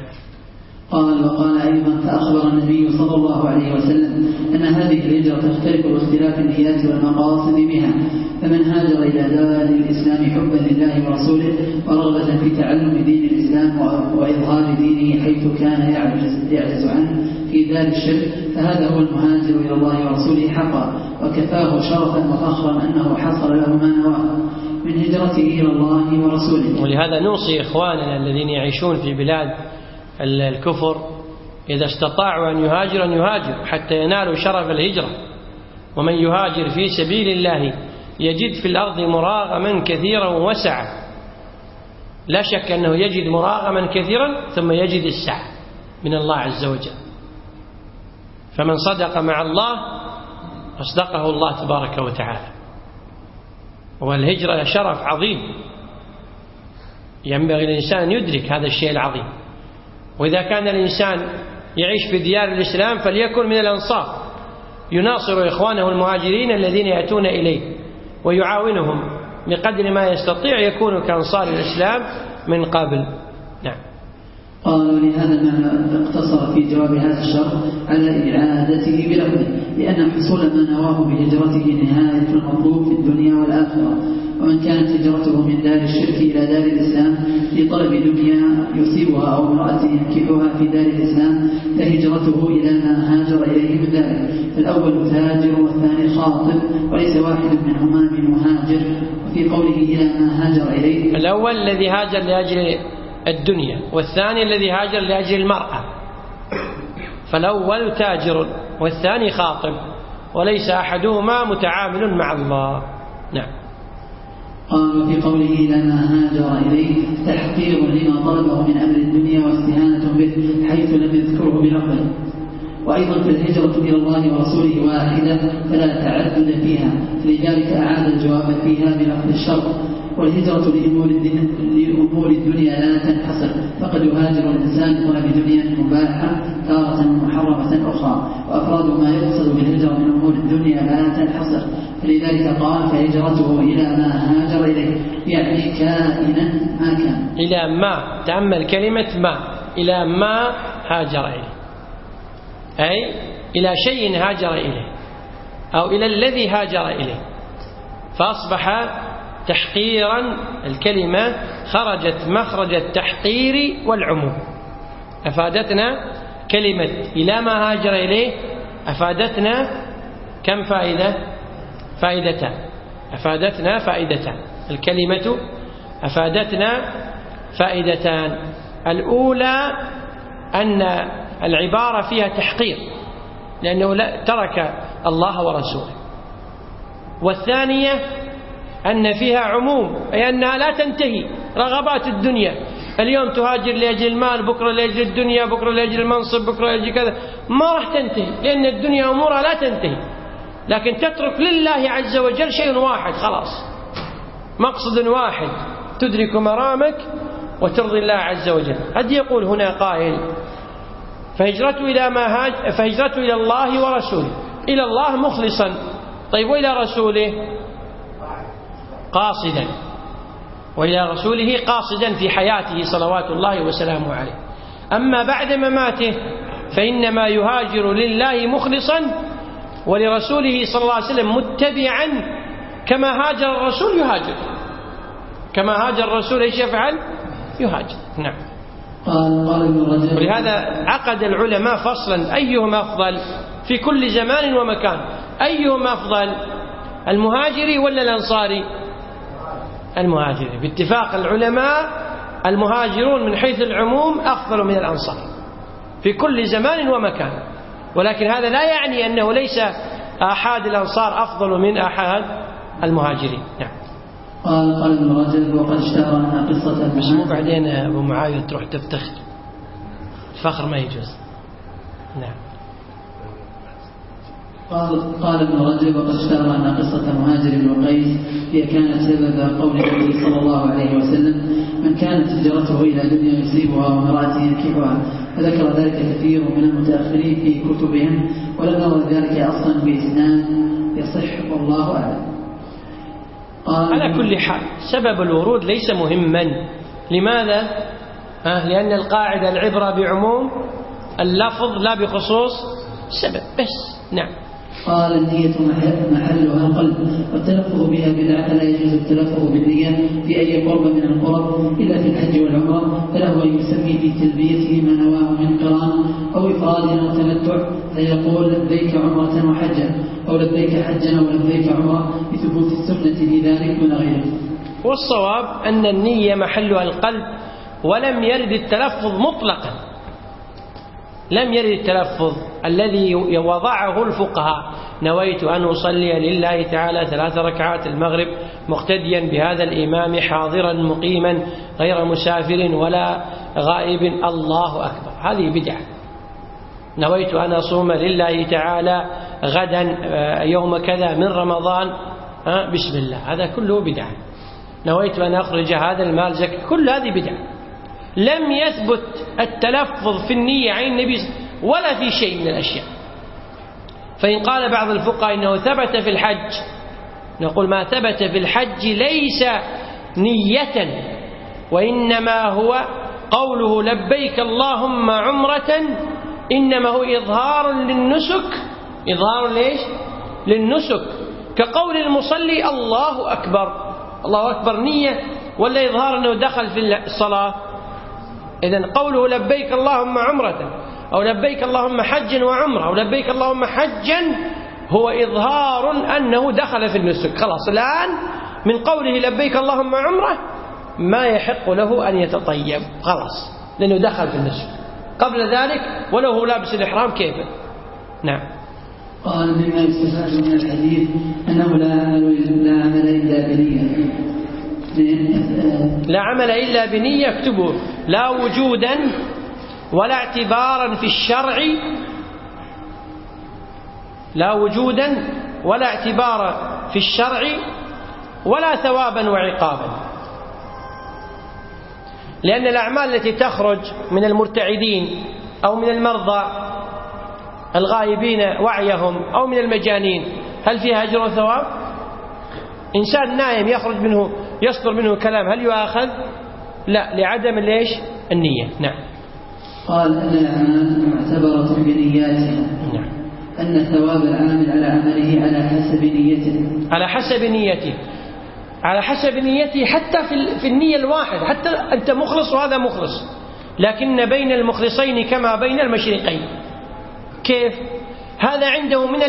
وقال أيضا فأخبر النبي صلى الله عليه وسلم أن هذه الهجرة تختلف باختلاف النيات والمقاصد بها، فمن هاجر إلى دار الإسلام حبا لله ورسوله ورغبة في تعلم دين الإسلام وإظهار دينه حيث كان يعجز عنه في دار الشرك، فهذا هو المهاجر إلى الله ورسوله حقا، وكفاه شرفا وفخرا أنه حصل له ما نواه من هجرته إلى الله ورسوله. ولهذا نوصي إخواننا الذين يعيشون في بلاد الكفر إذا استطاعوا أن يهاجروا حتى ينالوا شرف الهجرة. ومن يهاجر في سبيل الله يجد في الأرض مراغما كثيرا وسعا، لا شك أنه يجد مراغما كثيرا ثم يجد السعة من الله عز وجل. فمن صدق مع الله أصدقه الله تبارك وتعالى. والهجرة شرف عظيم، ينبغي الإنسان أن يدرك هذا الشيء العظيم. وإذا كان الإنسان يعيش في ديار الإسلام فليكن من الأنصار، يناصر إخوانه المهاجرين الذين يأتون إليه ويعاونهم بقدر ما يستطيع، يكون كأنصار الإسلام من قبل. نعم. قالوا لهذا المعنى اقتصر في جواب هذا الشرط على إعادته بلفظه، لأن حصول ما نواه بهجرته نهاية المطلوب في الدنيا والآخرة. ومن كانت هجرته من دار الشرك إلى دار الإسلام لطلب دنيا يصيبها أو امرأة ينكحها في دار الإسلام فهجرته إلى ما هاجر إليه من ذلك. فالأول تاجر والثاني خاطب، وليس واحد منهما من مهاجر. وفي قوله إلى ما هاجر إليه، الأول الذي هاجر لأجل الدنيا، والثاني الذي هاجر لأجل المرأة. فالأول تاجر والثاني خاطب، وليس أحدهما متعامل مع الله. نعم. قالوا في قوله لما هاجر إليه تحقير لما طلبه من أمر الدنيا واستهانة به، حيث لم يذكره بلفظه. وأيضا فالهجرة إلى الله ورسوله واحدة فلا تعدد فيها، فلذلك أعاد الجواب فيها بلفظ الشرط. والهجرة لأمور الدنيا لا تنحصر، فقد يهاجر الإنسان لطلب دنيا مباحة تارة محرمة أخرى، وأفراد ما يقصد بالهجرة من أمور الدنيا لا تنحصر. فلذلك قال فهجرته إلى ما هاجر إليه، يعني كائنا ما كان. إلى ما، تأمل كلمة ما، إلى ما هاجر إليه، أي إلى شيء هاجر إليه أو إلى الذي هاجر إليه، فأصبح تحقيرا. الكلمة خرجت مخرج التحقير والعموم. أفادتنا كلمة إلى ما هاجر إليه، أفادتنا كم فائدة؟ فائدتان. أفادتنا فائدتان، الكلمة أفادتنا فائدتان. الأولى أن العبارة فيها تحقير لأنه ترك الله ورسوله، والثانية أن فيها عموم، أي أنها لا تنتهي، رغبات الدنيا اليوم تهاجر لأجل المال، بكرة لأجل الدنيا، بكرة لأجل المنصب، بكرة لأجل كذا، ما راح تنتهي، لأن الدنيا أمورها لا تنتهي. لكن تترك لله عز وجل شيء واحد، خلاص، مقصد واحد تدرك مرامك وترضي الله عز وجل. قد يقول هنا قائل فهجرته إلى الله ورسوله، إلى الله مخلصا، طيب وإلى رسوله قاصدا، وإلى رسوله قاصدا في حياته صلوات الله وسلامه عليه. أما بعد مماته فإنما يهاجر لله مخلصا ولرسوله صلى الله عليه وسلم متبعا، كما هاجر الرسول يهاجر، كما هاجر الرسول ايش يفعل؟ يهاجر. نعم. ولهذا عقد العلماء فصلا أيهما أفضل في كل زمان ومكان، أيهما أفضل، المهاجري ولا الأنصاري؟ المهاجري. باتفاق العلماء المهاجرون من حيث العموم أفضل من الأنصار في كل زمان ومكان، ولكن هذا لا يعني أنه ليس أحد الأنصار أفضل من أحد المهاجرين. نعم. قال ابن رجب وقد اشتهر عنها قصة بس مو بعدين أبو معاوية تروح تفتخر، الفخر ما يجوز. نعم. قال ابن رجب وقد اشتهر عنها قصة مهاجر بن قيس، هي كانت سبب قول النبي صلى الله عليه وسلم من كانت هجرته إلى دنيا يصيبها وامرأة ينكحها، فذكر ذلك كثير من المتأخرين في كتبهم، ولم نرى ذلك أصلا بإسناد يصح والله أعلم. على كل حال سبب الورود ليس مهما. لماذا؟ لأن القاعدة العبرة بعموم اللفظ لا بخصوص السبب بس. نعم. قال النية محلها القلب، والتلفظ بها بدعة، لا يجوز التلفظ بالنية في أي قرب من القرب إلا في الحج والعمرة، فله أن يسمي في تلبيته ما نواه من قران أو إفراد أو تمتع، فيقول لبيك عمرة وحجا، أو لبيك حجا أو لبيك عمرة، لثبوت السنة في ذلك من غيره. والصواب أن النية محلها القلب، ولم يرد التلفظ مطلقا، لم يرد التلفظ الذي وضعه الفقهاء نويت أن أصلي لله تعالى 3 ركعات المغرب مقتديا بهذا الإمام حاضرا مقيما غير مسافر ولا غائب، الله أكبر، هذه بدعة. نويت أن أصوم لله تعالى غدا يوم كذا من رمضان بسم الله، هذا كله بدعة. نويت أن أخرج هذا المال زكاة، كل هذه بدعة. لم يثبت التلفظ في النية عن النبي ولا في شيء من الأشياء. فإن قال بعض الفقهاء إنه ثبت في الحج، نقول ما ثبت في الحج ليس نية، وإنما هو قوله لبيك اللهم عمرة، إنما هو إظهار للنسك. إظهار ليش؟ للنسك، كقول المصلي الله أكبر. الله أكبر نية ولا إظهار أنه دخل في الصلاة؟ إذن قوله لبيك اللهم عمرة أو لبيك اللهم حجا وعمرة أو لبيك اللهم حجا هو إظهار أنه دخل في النسك. خلاص الآن من قوله لبيك اللهم عمرة ما يحق له أن يتطيب، خلاص، لأنه دخل في النسك. قبل ذلك ولو هو لابس الإحرام كيف؟ نعم. قال مما يستفاد من الحديث أنه لا عمل إلا بنية. لا عمل إلا بنية، اكتبوا لا وجودا ولا اعتبارا في الشرع، لا وجودا ولا اعتبارا في الشرع ولا ثوابا وعقابا. لأن الأعمال التي تخرج من المرتعدين أو من المرضى الغائبين وعيهم أو من المجانين هل فيها أجر وثواب؟ إنسان نائم يخرج منه يصدر منه كلام هل يؤاخذ؟ لا، لعدم ليش؟ النية. نعم. قال أن الأعمال معتبرة بنياتها. نعم. أن ثواب العامل على عمله على حسب نيته. على حسب نيته، على حسب نيته، حتى في النية الواحد، حتى أنت مخلص وهذا مخلص، لكن بين المخلصين كما بين المشرقين. كيف؟ هذا عنده من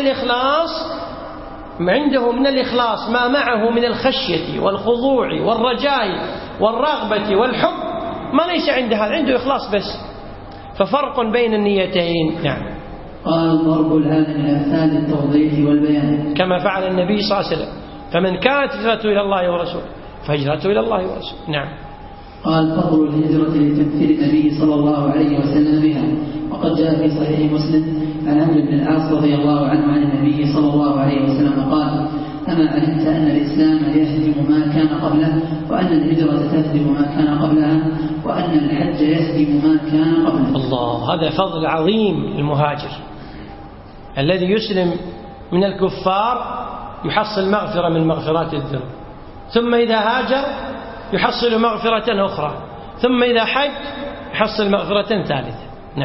الإخلاص ما معه من الخشية والخضوع والرجاء والرغبة والحب، ما ليس عنده هذا، عنده إخلاص بس، ففرق بين النيتين. نعم. قال ضرب العالم الأمثال للتوضيح والبيان، كما فعل النبي صلى الله عليه وسلم، فمن كانت هجرته إلى الله ورسوله فهجرته إلى الله ورسوله. نعم. قال فضل الهجرة لتمثيل النبي صلى الله عليه وسلم بها. وقد جاء في صحيح مسلم عن عمرو بن العاص رضي الله عنه عن النبي صلى الله عليه وسلم قال أما علمت أن الإسلام يهدم ما كان قبله وأن الهجرة تهدم ما كان قبلها وأن الحج يهدم ما كان قبله. الله، هذا فضل عظيم المهاجر الذي يسلم من الكفار يحصل مغفرة من مغفرات الذنوب، ثم إذا هاجر يحصل مغفرة أخرى، ثم إذا حج يحصل مغفرة ثالثة. نعم.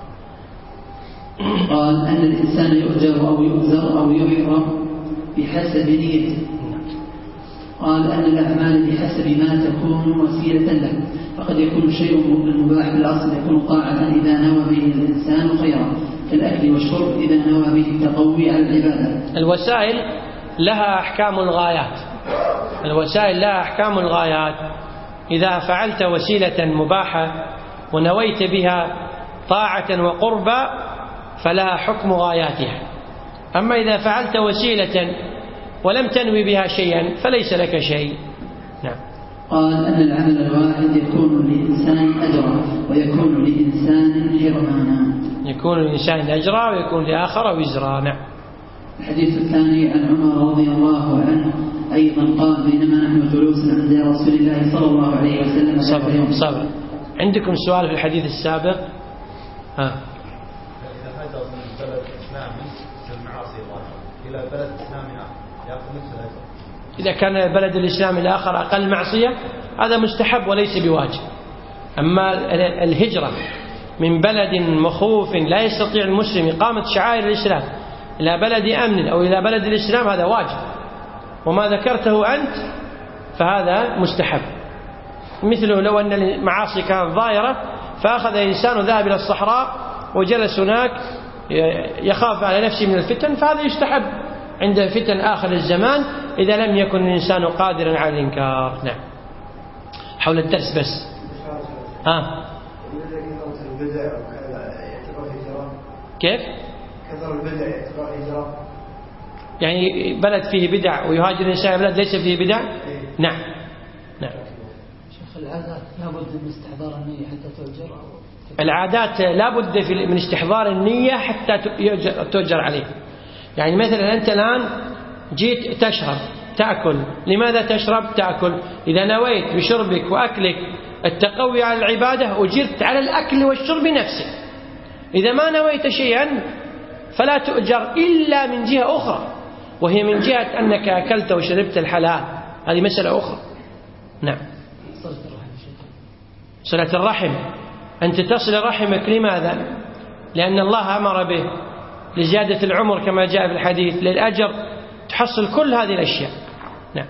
قال أن الإنسان يؤجر أو يؤزر أو يحرم بحسب نيته. قال أن الأعمال بحسب ما تكون وسيلة له، فقد يكون شيء المباح بالأصل يكون طاعة إذا نوى به الإنسان خيرا كالأكل والشرب إذا نوى به التقوي على العبادة. الوسائل لها أحكام الغايات، الوسائل لها أحكام الغايات. إذا فعلت وسيلة مباحة ونويت بها طاعة وقربا فلها حكم غاياتها، أما إذا فعلت وسيلة ولم تنوي بها شيئا فليس لك شيء. نعم. قال أن العمل الواحد يكون لإنسان أجرا ويكون لإنسان حرمانا. يكون لإنسان أجرا ويكون لآخر وزرا. نعم. الحديث الثاني عن عمر رضي الله عنه أيضا قال بينما نحن جلوس عند رسول الله صلى الله عليه وسلم. صبر. عندكم سؤال في الحديث السابق؟ إذا هاجر من بلد إسلامي المعاصي إلى بلد إسلامي يأخذ نفس الأجر. إذا كان بلد الإسلام الآخر أقل معصية هذا مستحب وليس بواجب. أما الهجرة من بلد مخوف لا يستطيع المسلم إقامة شعائر الإسلام إلى بلد أمن أو إلى بلد الإسلام هذا واجب، وما ذكرته أنت فهذا مستحب. مثله لو أن المعاصي كانت ظاهرة فأخذ إنسان ذهب إلى الصحراء وجلس هناك يخاف على نفسه من الفتن فهذا يستحب عند فتن آخر الزمان إذا لم يكن الإنسان قادرا على الإنكار. نعم. حول الدرس بس. كيف؟ كثر البدع يعتبر هجرة. يعني بلد فيه بدع ويهاجر الإنسان بلد ليس فيه بدع. نعم. نعم. شيخ العادات لابد من استحضار النية حتى تؤجر. العادات لابد من استحضار النية حتى تؤجر عليها. يعني مثلا أنت الآن جيت تشرب تأكل، لماذا تشرب تأكل؟ إذا نويت بشربك وأكلك التقوي على العبادة أجرت على الأكل والشرب نفسه. إذا ما نويت شيئا فلا تؤجر إلا من جهة أخرى، وهي من جهة أنك أكلت وشربت الحلال، هذه مسألة أخرى. نعم. صلة الرحم، أنت تصل رحمك لماذا؟ لأن الله أمر به لزيادة العمر كما جاء في الحديث، للأجر تحصل كل هذه الأشياء. نعم.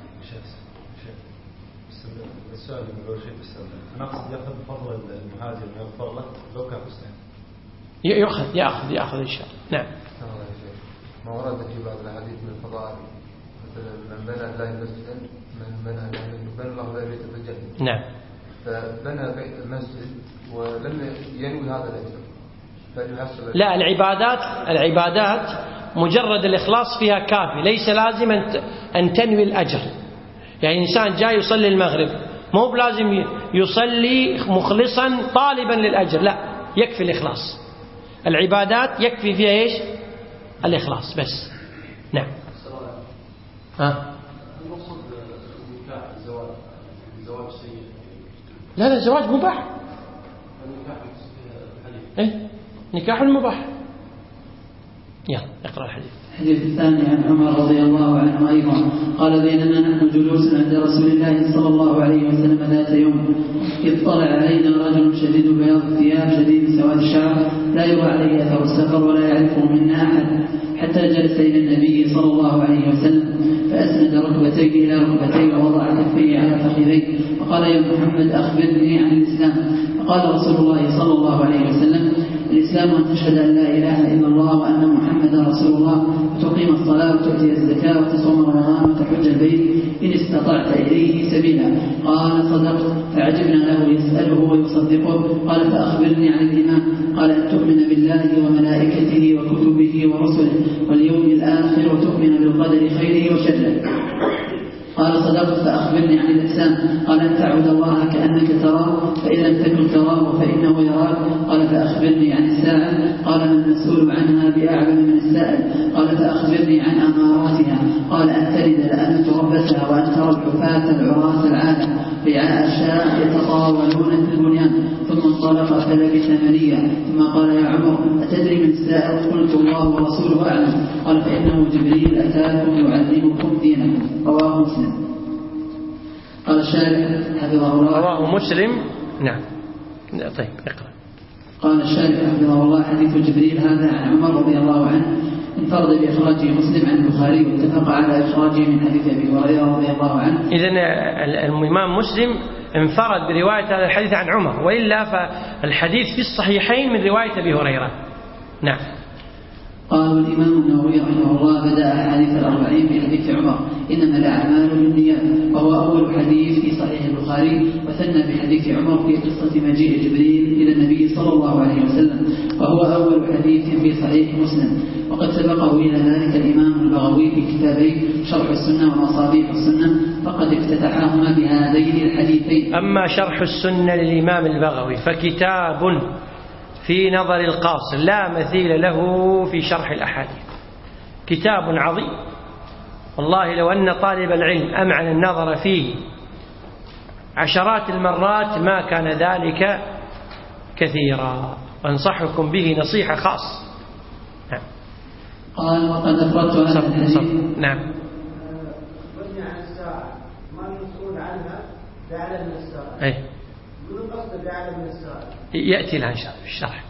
السؤال من أول شيء أنا أقصد يأخذ فضل المهاجر يغفر له لو كان مسلم. يأخذ إن شاء الله. نعم. ما ورد في بعض الحديث من الفضائل مثلا من بنى الله مسجدا من بنى الله بيت في الجنة. نعم. فبنى بيت المسجد ولم ينوي هذا الأجر فليحصل. لا، العبادات مجرد الإخلاص فيها كافي، ليس لازم أن تنوي الأجر. يعني إنسان جاي يصلي المغرب مو بلازم يصلي مخلصا طالبا للأجر، لا، يكفي الإخلاص. العبادات يكفي فيها إيش؟ الإخلاص بس. نعم. لا الزواج مباح. نكاح مباح. يلا اقرأ الحديث. الحديث الثاني عن عمر رضي الله عنه أيضا قال بينما نحن جلوس عند رسول الله صلى الله عليه وسلم ذات يوم إذ طلع علينا رجل شديد بياض الثياب شديد سواد الشعر لا يرى عليه أثر السفر ولا يعرفه منا أحد، حتى جلس إلى النبي صلى الله عليه وسلم فأسند ركبتيه إلى ركبتيه ووضع كفيه على فخذيه وقال يا محمد أخبرني عن الإسلام. فقال رسول الله صلى الله عليه وسلم الإسلام أن تشهد أن لا إله إلا الله وأن محمدا رسول الله وتقيم الصلاة وتؤتي الزكاة وتصوم رمضان وتحج البيت إن استطعت إليه سبيلا. قال صدقت، فعجبنا له يسأله ويصدقه. قال فأخبرني عن الإيمان. قال أن تؤمن بالله وملائكته وكتبه ورسله واليوم الآخر وتؤمن بالقدر خيره وشره. قال صدقت، فأخبرني عن الإحسان؟ قال أن تعبد الله كأنك تراه فإن لم تكن تراه فإنه يراك. قال فأخبرني عن الساعة؟ قال ما المسؤول عنها بأعلم من السائل. قال فأخبرني عن أماراتها؟ قال أن تلد الأمة ربتها وأن ترى الحفاة العراة العالم رعاء الشاء يتطاولون في البنيان. ثم انطلق فلبث مليا ثم قال يا عمر أتدري من السائل؟ قلت الله ورسوله أعلم. قال فإنه جبريل أتاكم يعلمكم دينكم. رواه مسلم. قال الشارح حفظه الله. رواه مسلم. نعم. طيب اقرأ. قال الشارح حفظه الله حديث جبريل هذا عن عمر رضي الله عنه انفرد بإخراجه مسلم عن البخاري واتفق على إخراجه من حديث أبي هريرة رضي الله عنه. إذن الإمام مسلم انفرد برواية هذا الحديث عن عمر، وإلا فالحديث في الصحيحين من رواية أبي هريرة. نعم. قال الإمام النووي رحمه الله بدأ حديث 40 بحديث عمر إنما الأعمال بالنيات، وهو أول حديث في صحيح البخاري، وثنى بحديث عمر في قصة مجيء جبريل إلى النبي صلى الله عليه وسلم، وهو أول حديث في صحيح مسلم. وقد سبقه إلى ذلك الإمام البغوي في كتابيه شرح السنة ومصابيح السنة، فقد افتتحاهما بهذين الحديثين. أما شرح السنة للإمام البغوي فكتاب في نظر القاصر لا مثيل له في شرح الأحاديث، كتاب عظيم والله. لو أن طالب العلم أمعن النظر فيه عشرات المرات ما كان ذلك كثيرا، وانصحكم به نصيحة خاصة. نعم. قال وقد أفردت هذا الحديث. نعم. بني عن الساعة ما المسؤول عنها بأعلم من الساعة. أي. من قصد بأعلم من الساعة؟ يأتي الآن في الشرح.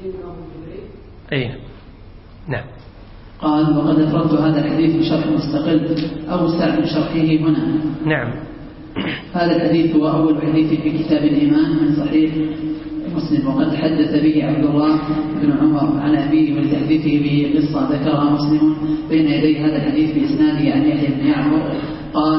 أي. نعم. قال وقد أفردت هذا الحديث بشرح مستقل أوسع من شرحه هنا. نعم. هذا الحديث هو أول حديث في كتاب الإيمان من صحيح مسلم، وقد حدث به عبد الله بن عمر عن أبيه ولتحديثه به قصة ذكرها مسلم بين يدي هذا الحديث بإسناده عن يحيى بن يعمر قال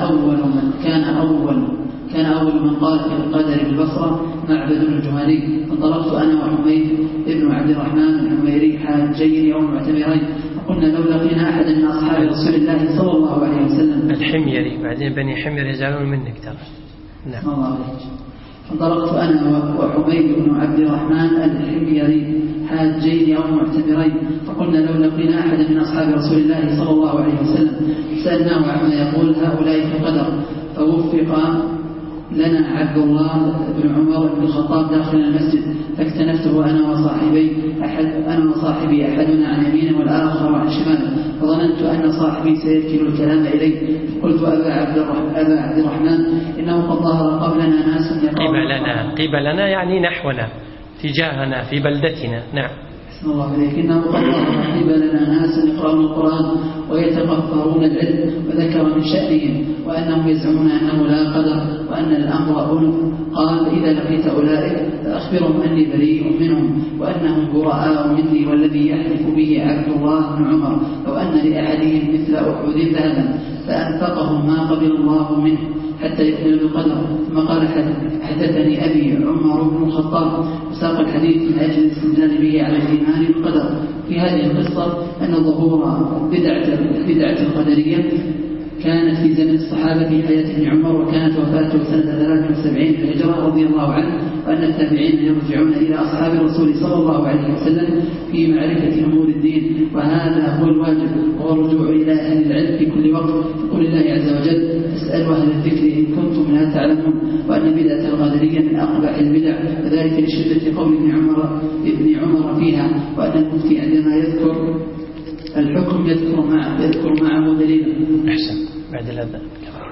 كان أول من قال في القدر بالبصرة معبد الجهني، فانطلقت أنا وحميد ابن عبد الرحمن الحميري حاجين يوم معتمرين، فقلنا لو لقينا أحدا من أصحاب رسول الله صلى الله عليه وسلم. الحميري بعدين بني حمير يزعلون منك ترى. نعم. الله عليك. فانطلقت أنا وحميد بن عبد الرحمن الحميري حاجين يوم معتمرين، فقلنا لو لقينا أحدا من أصحاب رسول الله صلى الله عليه وسلم سألناه عما يقول هؤلاء في القدر، فوفق لنا عبد الله بن عمر بن الخطاب داخل المسجد، فاكتنفته أنا وصاحبي أحدنا عن يمينه والآخر عن شماله، فظننت أن صاحبي سيركل الكلام إليه، قلت أبا عبد الرحمن إنه قد ظهر قبلنا ناس قبلنا يعني نحونا تجاهنا في بلدتنا. نعم. بسم الله عليك. إنه قد ظهر قبلنا ناس يقرؤون القرآن ويتقفرون العلم، وذكر من شأنهم وأنهم يزعمون أنه لا قدر وأن الأمر أنف. قال إذا لقيت أولئك فأخبرهم أني بريء منهم وأنهم براء مني، والذي يحلف به عبد الله بن عمر لو أن لأحدهم مثل أحد ذهبا فأنفقهم ما قبل الله منه حتى يؤمن بالقدر. ثم قال حدثني أبي عمر بن الخطاب وساق الحديث من أجل الاستدلال به على الإيمان بالقدر. في هذه القصة أن ظهور بدعة القدرية كانت في زمن الصحابة في حياة ابن عمر، وكانت وفاته سنة 73 في الهجرة رضي الله عنه، وأن التابعين يرجعون إلى أصحاب الرسول صلى الله عليه وسلم في معرفة أمور الدين، وهذا هو الواجب، وهو الرجوع إلى أهل العلم في كل وقت. يقول الله عز وجل اسألوا أهل الذكر إن كنتم لا تعلمون، وأن بدعة القدرية من أقبح البدع، وذلك لشدة قول ابن عمر فيها، وأن المفتي عندما يذكر الحكم يذكر معه دليلا. أحسن. بعد الأذان.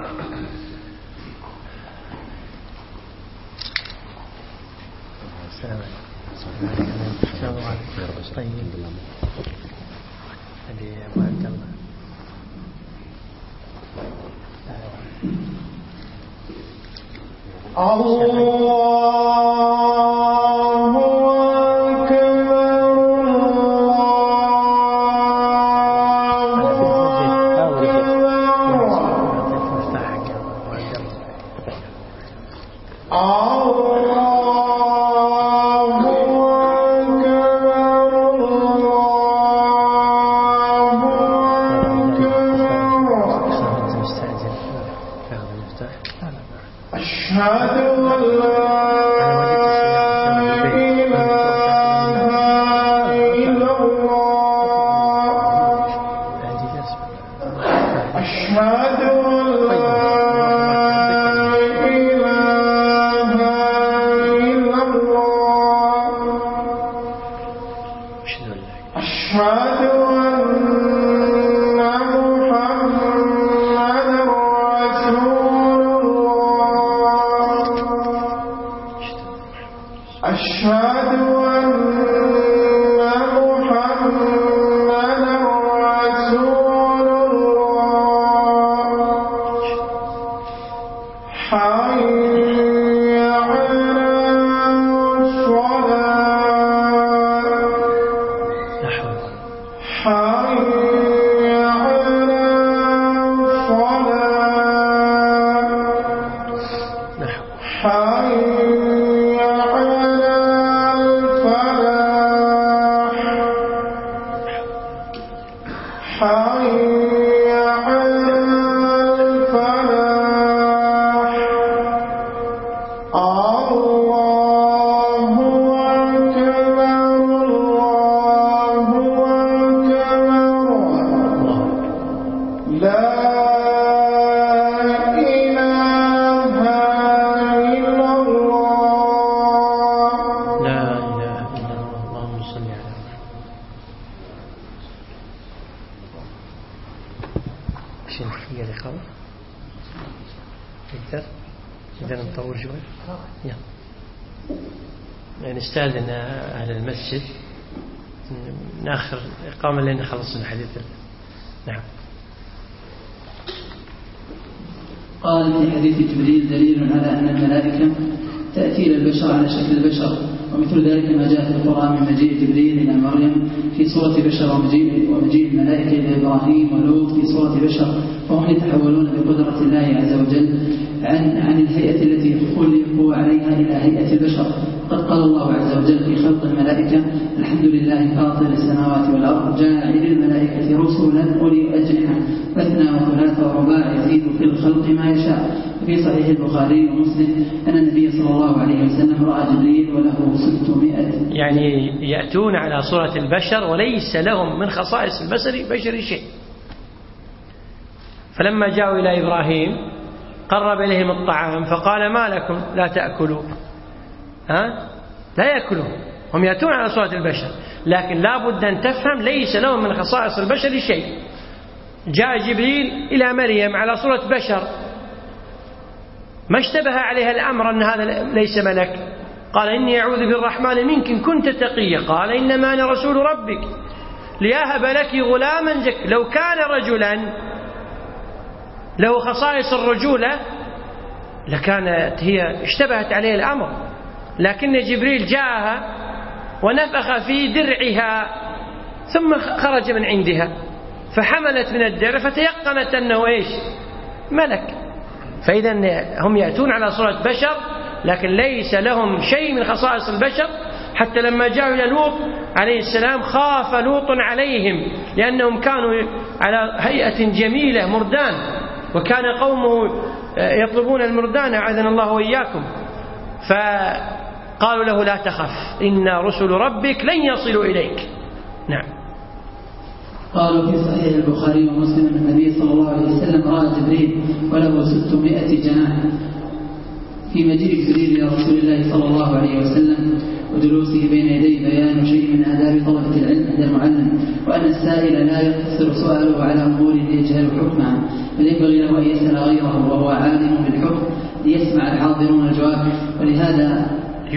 السلام عليكم. طيب. هذه أبو عبد الله. أشهد أن لا نستأذن أهل المسجد نآخر إقامة لين نخلص الحديث. نعم. قال في حديث جبريل دليل على أن الملائكة تأتي إلى البشر على شكل البشر، ومثل ذلك ما جاء في القرآن من مجيء جبريل إلى مريم في صورة بشر، ومجيء الملائكة إلى إبراهيم ولوط في صورة بشر، فهم يتحولون بقدرة الله عز وجل عن الهيئة التي خلقوا عليها إلى هيئة البشر. قد قال الله عز وجل في خلق الملائكة: الحمد لله فاطر السماوات والأرض جاعل الملائكة رسلا أولي أجنحة مثنى وثلاث ورباع يزيد في الخلق ما يشاء. في صحيح البخاري ومسلم أن النبي صلى الله عليه وسلم رأى جبريل وله 600، يعني يأتون على صورة البشر وليس لهم من خصائص البشر شيء. فلما جاءوا إلى إبراهيم قرب إليهم الطعام فقال: ما لكم لا تأكلون؟ لا يأكلون، هم يأتون على صورة البشر، لكن لا بد أن تفهم ليس لهم من خصائص البشر شيء. جاء جبريل إلى مريم على صورة بشر، ما اشتبه عليها الأمر أن هذا ليس ملك. قال: إني أعوذ بالرحمن منك إن كنت تقيا. قال: إنما أنا رسول ربك ليهب لك غلاما زكيا. لو كان رجلا له خصائص الرجولة لكانت هي اشتبهت عليه الأمر، لكن جبريل جاءها ونفخ في درعها ثم خرج من عندها فحملت من الدرع فتيقنت أنه ملك. فإذا هم يأتون على صورة بشر لكن ليس لهم شيء من خصائص البشر. حتى لما جاءوا إلى لوط عليه السلام خاف لوط عليهم لأنهم كانوا على هيئة جميلة مردان، وكان قومه يطلبون المردان أعاذنا الله وإياكم، فقالوا له: لا تخف إن رسل ربك لن يصلوا إليك. نعم. قالوا في صحيح البخاري ومسلم أن النبي صلى الله عليه وسلم رأى جبريل وله 600 جناح. في مجيء جبريل إلى رسول الله صلى الله عليه وسلم وجلوسه بين يديه بيان شيء من آداب طلبة العلم عند المعلم، وأن السائل لا يقتصر سؤاله على أمور يجهل حكمها، بل ينبغي له أن يسأل غيره وهو عالم بالحكم ليسمع الحاضرون الجواب، ولهذا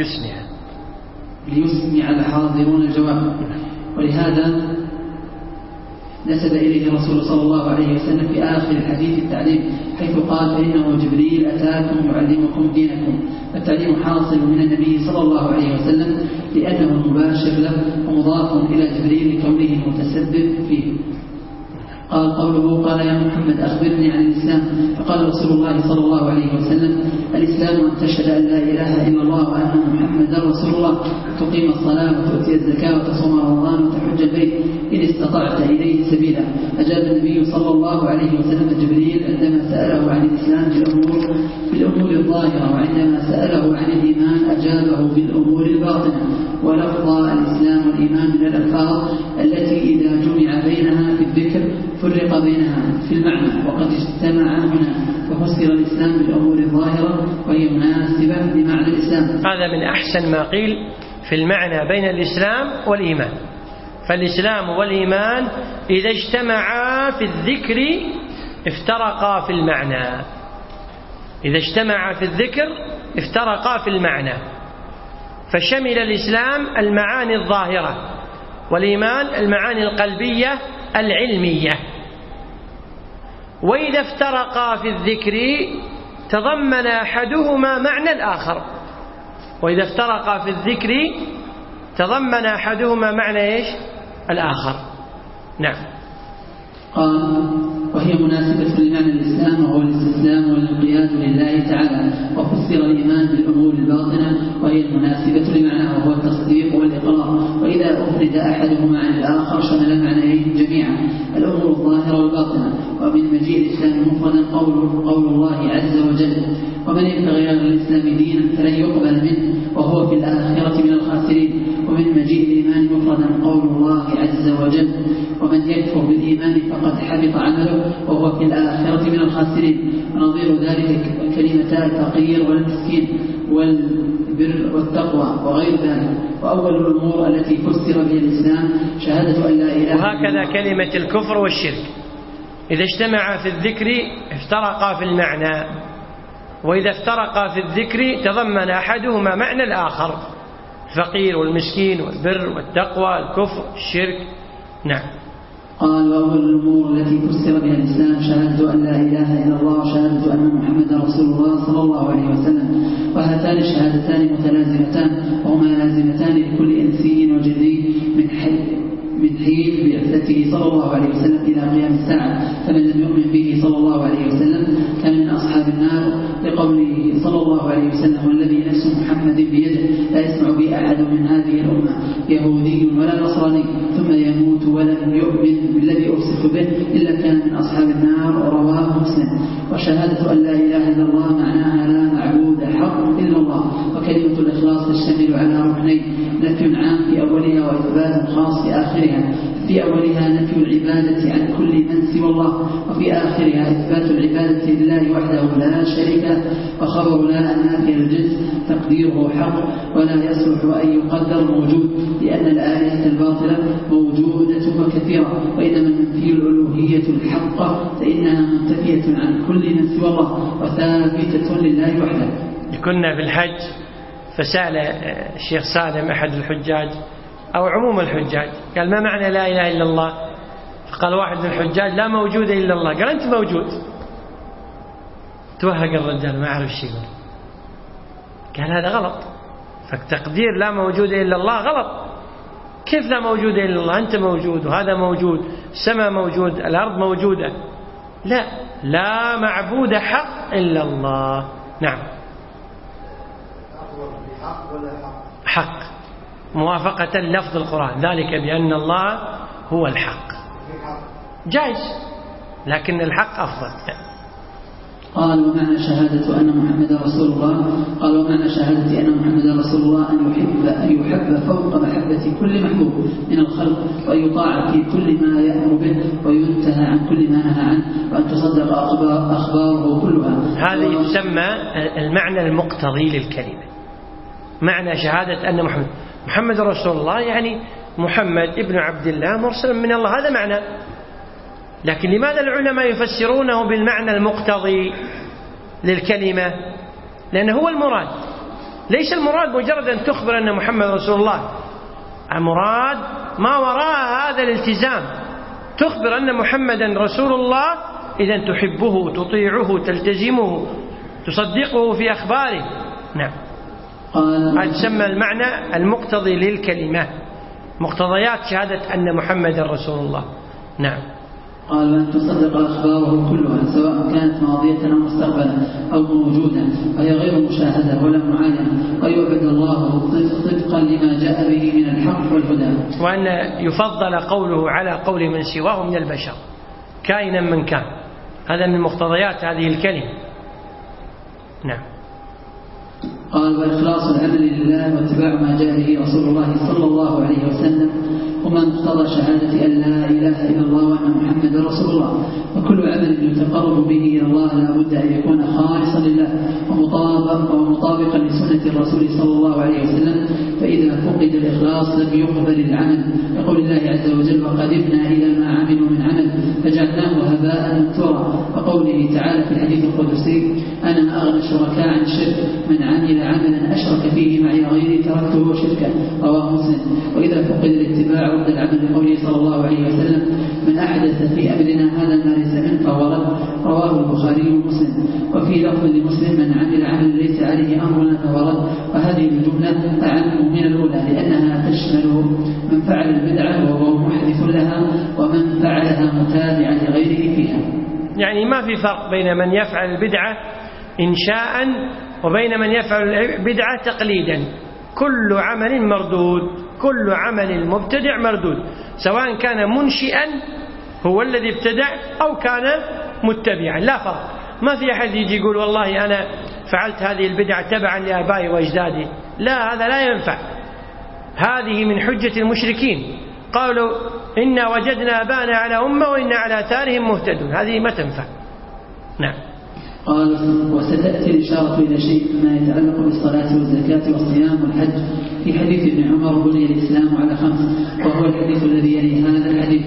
ليسمع الحاضرون الجواب. ولهذا نسب إليه الرسول صلى الله عليه وسلم في آخر الحديث التعليم، حيث قال: فإنه جبريل أتاكم يعلمكم دينكم. التعليم حاصل من النبي صلى الله عليه وسلم لأنه مباشر له ومضاف إلى جبريل لكونه المتسبب فيه. قال قوله: قال يا محمد أخبرني عن الإسلام. فقال رسول الله صلى الله عليه وسلم: الإسلام أن تشهد أن لا إله إلا الله وأن محمدا رسول الله، تقيم الصلاة وتؤتي الزكاة وتصوم رمضان وتحج البيت إن استطعت إليه سبيلا. أجاب النبي صلى الله عليه وسلم جبريل عندما سأله عن الإسلام بالأمور فقد اجتمع هنا، ففسر الإسلام بالأمور الظاهرة وهي مناسبة لمعنى الإسلام. هذا من أحسن ما قيل في المعنى بين الإسلام والإيمان. فالإسلام والإيمان إذا اجتمعا في الذكر افترقا في المعنى. إذا اجتمعا في الذكر افترقا في المعنى، فشمل الإسلام المعاني الظاهرة والإيمان المعاني القلبية العلمية. وإذا افترقا في الذكر تضمن أحدهما معنى الآخر. وإذا افترقا في الذكر تضمن أحدهما معنى إيش؟ الآخر. نعم. قال وهي مناسبة لمعنى الإسلام وهو الاستسلام والانقياد لله تعالى. وفسر الإيمان بالأمور الباطنة وهي المناسبة لمعناه وهو التصديق والإقرار. وإذا أفرد أحدهما عن الآخر شمل المعنيين جميعا الأمور الظاهرة والباطنة. ومن مجيء الإسلام مفردا قول الله عز وجل ومن يبتغي غير الإسلام دينا فلن يقبل منه وهو في الآخرة من الخاسرين. ومن مجيء الإيمان مفردا قول الله عز وجل ومن يكفر بالإيمان فقد حبط عمله وهو في الآخرة من الخاسرين. ونظير ذلك كلمتا الفقير والمسكين والبر والتقوى وغير ذلك. وأول الأمور التي فسر بها الإسلام شهادة أن لا إله إلا الله. وهكذا كلمة الكفر والشرك إذا اجتمعا في الذكر افترقا في المعنى، وإذا افترقا في الذكر تضمن أحدهما معنى الآخر، الفقير والمسكين والبر والتقوى الكفر الشرك. نعم. قال وأول الأمور التي فسر بها الإسلام شهادة أن لا إله إلا الله وشهادة أن محمدا رسول الله صلى الله عليه وسلم. وهاتان الشهادتان متلازمتان وهما لازمتان لكل إنسي وجني من حين بعثته صلى الله عليه وسلم إلى قيام الساعة. فمن لم يؤمن به صلى الله عليه وسلم كان من أصحاب النار، لقوله صلى الله عليه وسلم والذي نفس محمد بيده لا يسمع بي أحد من هذه الأمة يهودي ولا نصراني ثم يموت ولم يؤمن بالذي أرسلت به إلا كان من أصحاب النار. رواه مسلم. وشهادة أن لا إله إلا الله معناها لا معبود حق إلا الله. وكلمة الإخلاص تشتمل على ركنين: نفي عام في أولها وإثبات خاص في آخرها. في أولها نفي العبادة عن كل من سوى الله، وفي آخرها إثبات العبادة لله وحده لا شريك له. وخبر لا النافي الجنس تقديره حق ولا يصلح أن يقدر موجود، لأن الآلهة الباطلة موجودة وكثيرة. وإنما منفي الألوهية الحق فإنها منتفية عن كل من سوى الله وثابتة لله وحده. كنا في الحج فسأل الشيخ سالم أحد الحجاج أو عموم الحجاج قال ما معنى لا إله إلا الله؟ فقال واحد من الحجاج لا موجود إلا الله. قال أنت موجود. توهق الرجال ما عرف شيء. قال هذا غلط، فالتقدير لا موجود إلا الله غلط. كيف لا موجود إلا الله؟ أنت موجود وهذا موجود، السماء موجود، الأرض موجودة. لا معبود حق إلا الله. نعم. حق موافقة لفظ القرآن، ذلك بأن الله هو الحق. جائز لكن الحق أفضل. قال ومعنى شهادة أن محمد رسول الله قال ومعنى شهادة أن محمد رسول الله أن يحب فوق محبة كل محبوب من الخلق، وأن يطاع في كل ما يأمر به وينتهى عن كل ما نهى عنه، وأن تصدق أخباره كلها. هذه تسمى المعنى المقتضي للكلمة. معنى شهادة أن محمد رسول الله يعني محمد ابن عبد الله مرسل من الله، هذا معنى. لكن لماذا العلماء يفسرونه بالمعنى المقتضي للكلمة؟ لأنه هو المراد. ليس المراد مجرد أن تخبر أن محمد رسول الله، المراد ما وراء هذا الالتزام. تخبر أن محمدا رسول الله، إذن تحبه تطيعه تلتزمه تصدقه في أخباره. نعم. هذا يسمى المعنى المقتضي للكلمة، مقتضيات شهادة أن محمد رسول الله. نعم. قال أن تصدق أخباره كلها سواء كانت ماضية أو مستقبلا أو موجودة، وهي غير مشاهدة ولا معاينة، ويعبد الله طبقا لما جاء به من الحق والهدى. وأن يفضل قوله على قول من سواه من البشر كائنا من كان. هذا من مقتضيات هذه الكلمة. نعم. قال: وإخلاص العمل لله واتباع ما جاء به رسول الله صلى الله عليه وسلم، وما مقتضى شهادة أن لا إله إلا الله وأن محمد رسول الله. وكل عمل يتقرب به إلى الله لا بد أن يكون خالصا لله ومطابقا لسنة الرسول صلى الله عليه وسلم، فإذا فقد الإخلاص لم يقبل العمل. يقول الله عز وجل: وقدمنا إلى ما عملوا من عمل فجعلناه هباء منثورا. وقوله تعالى في الحديث القدسي: أنا أغنى الشركاء عن الشرك، من عمل عملا أشرك فيه معي غيري تركته وشركه. رواه مسلم. وإذا فقد الاتباع رد العمل لقوله صلى الله عليه وسلم: من أحدث في أمرنا هذا ما ليس منه فهو رد. رواه البخاري ومسلم. وفي لفظ لمسلم: من عمل عملا ليس عليه أمرنا فهو رد. وهذه الجملة أعم من الأولى، لأنها تشمل من فعل البدعة وهو محدث لها، ومن فعلها متابعا لغيره فيها. يعني ما في فرق بين من يفعل البدعة إنشاء وبين من يفعل البدعة تقليدا. كل عمل مردود، كل عمل مبتدع مردود، سواء كان منشئا هو الذي ابتدع أو كان متبعا، لا فرق. ما في أحد يجي يقول والله أنا فعلت هذه البدعة تبعا لآبائي وأجدادي، لا، هذا لا ينفع. هذه من حجة المشركين، قالوا إنا وجدنا آباءنا على أمة وإنا على آثارهم مهتدون، هذه ما تنفع. نعم. قال: وستأتي الإشارة إلى شيء ما يتعلق بالصلاة والزكاة والصيام والحج في حديث ابن عمر: بني الإسلام على 5، وهو الحديث الذي يلي هذا الحديث.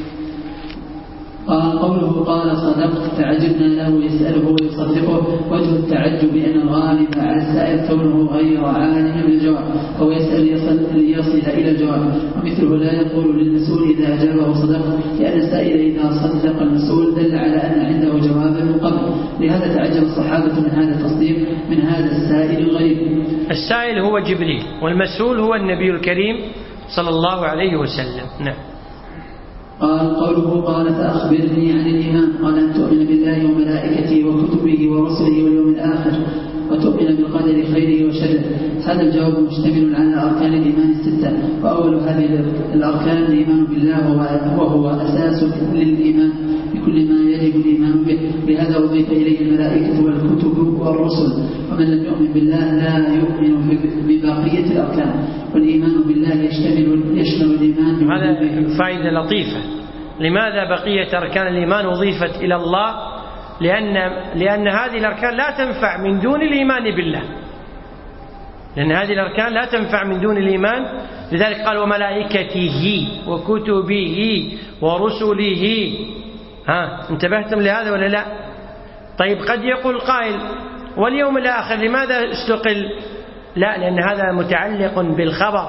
قال: قوله قال صدقت فعجبنا له يسأله ويصدقه، وجه التعجب أن الغالب على السائل كونه غير عالم بالجواب، فهو يسأل ليصل إلى الجواب. ومثله لا يقول للمسؤول إذا أجابه صدقت، لأن السائل إذا صدق المسؤول دل على أن عنده جوابا من قبل. لهذا تعجب الصحابة من هذا التصديق من هذا السائل الغريب. السائل هو جبريل، والمسؤول هو النبي الكريم صلى الله عليه وسلم. نعم. قال: قوله قال فأخبرني عن الإيمان، قال: أن تؤمن بالله وملائكته وكتبه ورسله واليوم الآخر، وتؤمن بالقدر خيره وشره. هذا الجواب مشتمل على أركان الإيمان 6، وأول هذه الأركان الإيمان بالله، وهو أساس للإيمان بكل ما يجب الإيمان به. لهذا أضيف إليه الملائكة والكتب والرسل. ومن لم يؤمن بالله لا يؤمن ببقية الأركان. والإيمان بالله يشمل الإيمان. هذا فائدة لطيفة. لماذا بقية أركان الإيمان أضيفت إلى الله؟ لأن هذه الأركان لا تنفع من دون الإيمان بالله، لأن هذه الأركان لا تنفع من دون الإيمان. لذلك قال: وملائكته وكتبه ورسله. انتبهتم لهذا ولا لا؟ طيب، قد يقول قائل: واليوم الآخر لماذا استقل؟ لا، لأن هذا متعلق بالخبر.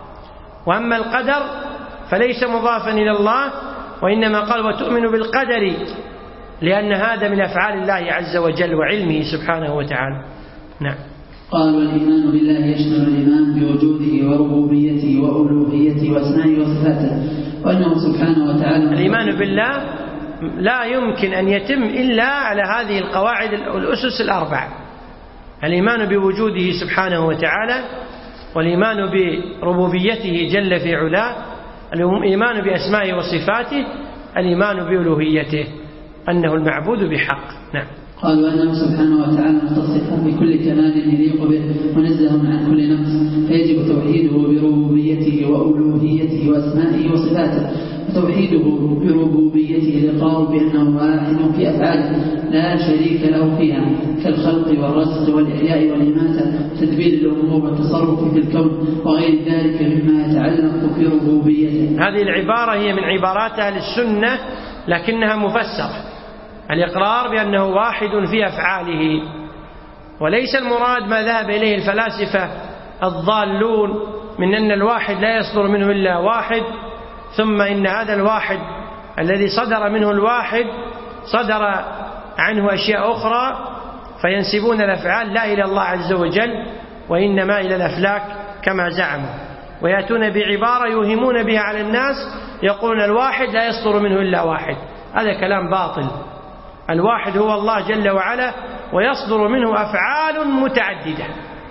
وأما القدر فليس مضافا إلى الله، وإنما قال: وتؤمن بالقدر، لأن هذا من أفعال الله عز وجل وعلمه سبحانه وتعالى. نعم. قال: والإيمان بالله يشمل الإيمان بوجوده وربوبيته وألوهيته وأسمائه وصفاته، وأنه سبحانه وتعالى. الإيمان بالله لا يمكن أن يتم إلا على هذه القواعد الأسس الأربع: الإيمان بوجوده سبحانه وتعالى، والإيمان بربوبيته جل في علاه، الإيمان بأسمائه وصفاته، الإيمان بألوهيته أنه المعبود بحق. نعم. قال: وأنه سبحانه وتعالى متصف بكل كمال يليق به منزه عن كل نقص، فيجب توحيده بربوبيته وألوهيته وأسمائه وصفاته. وتوحيده بربوبيته الإقرار بأنه واحد في أفعاله لا شريك له فيها، كالخلق والرزق والإحياء والإماتة وتدبير الأمور والتصرف في الكون وغير ذلك مما يتعلق بربوبيته. هذه العبارة هي من عبارات أهل السنة لكنها مفسرة. الإقرار بأنه واحد في أفعاله، وليس المراد ما ذهب إليه الفلاسفة الضالون من أن الواحد لا يصدر منه إلا واحد، ثم إن هذا الواحد الذي صدر منه الواحد صدر عنه أشياء أخرى، فينسبون الأفعال لا إلى الله عز وجل وإنما إلى الأفلاك كما زعموا، ويأتون بعبارة يوهمون بها على الناس، يقولون الواحد لا يصدر منه إلا واحد. هذا كلام باطل. الواحد هو الله جل وعلا، ويصدر منه أفعال متعددة،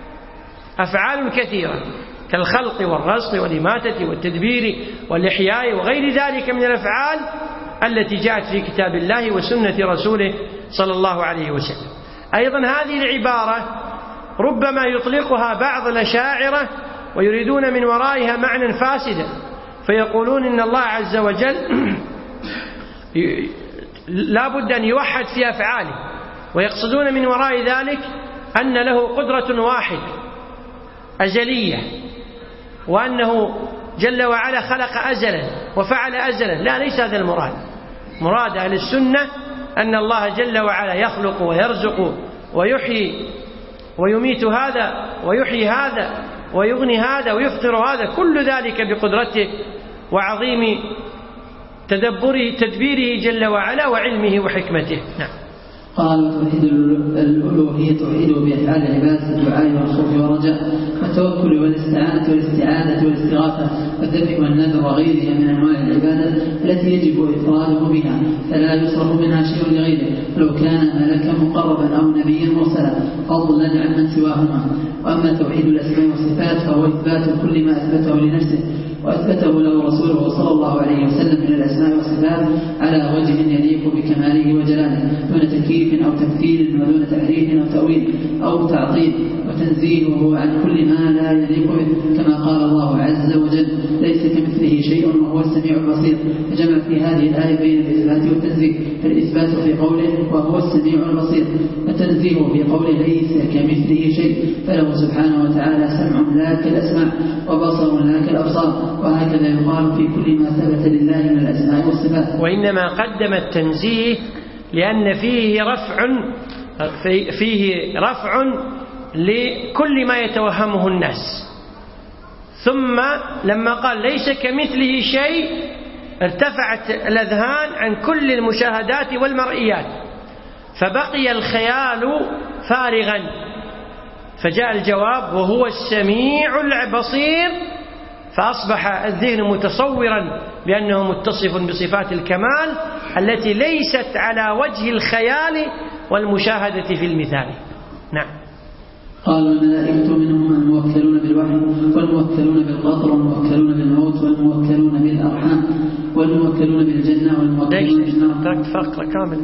أفعال كثيرة، كالخلق والرزق والإماتة والتدبير والإحياء وغير ذلك من الأفعال التي جاءت في كتاب الله وسنة رسوله صلى الله عليه وسلم. أيضا هذه العبارة ربما يطلقها بعض الأشاعرة ويريدون من ورائها معنى فاسدا، فيقولون إن الله عز وجل لا بد أن يوحد في أفعاله، ويقصدون من وراء ذلك أن له قدرة واحد أزلية، وأنه جل وعلا خلق أزلا وفعل أزلا. لا، ليس هذا المراد. مراد أهل السنة أن الله جل وعلا يخلق ويرزق ويحيي ويميت هذا ويحيي هذا ويغني هذا ويفطر هذا، كل ذلك بقدرته وعظيم تدبيره جل وعلا وعلمه وحكمته. نعم. قال: توحيد الألوهية توحيده بأفعال العباد، الدعاء والخوف والرجاء والتوكل والاستعانة والاستعاذة والاستغاثة والذبح والنذر وغيرها من أنواع العبادة التي يجب إفراده بها، فلا يصرف منها شيء لغيره ولو كان ملكا مقربا أو نبيا مرسلا فضلا عن من سواهما. وأما توحيد الأسماء والصفات فهو إثبات كل ما أثبته لنفسه وأثبته له رسوله صلى الله عليه وسلم من الأسماء والصفات على وجه يليق بكماله وجلاله، دون تكييف أو تمثيل ودون تحريف أو تأويل أو تعطيل، وتنزيهه عن كل ما لا يليق به، كما قال الله عز وجل: ليس كمثله شيء وهو السميع البصير. فجمع في هذه الآية بين الإثبات والتنزيه، فالإثبات في قوله وهو السميع البصير، والتنزيه في قوله ليس كمثله شيء، فله سبحانه وتعالى سمع لا كالأسماع وبصر لا كالأبصار، وهكذا يقال في كل ما ثبت لله من الأسماء والصفات. وإنما قدم التنزيه لأن فيه رفع لكل ما يتوهمه الناس، ثم لما قال ليس كمثله شيء ارتفعت الأذهان عن كل المشاهدات والمرئيات، فبقي الخيال فارغا، فجاء الجواب وهو السميع البصير، فأصبح الذهن متصورا بأنه متصف بصفات الكمال التي ليست على وجه الخيال والمشاهدة في المثال. نعم. قال: الملائكة منهم الموكلون بالوحي والموكلون بالقطر والموكلون بالموت والموكلون بالأرحام والموكلون بالجنة والموكلون بالنار. تركت فقرة كاملة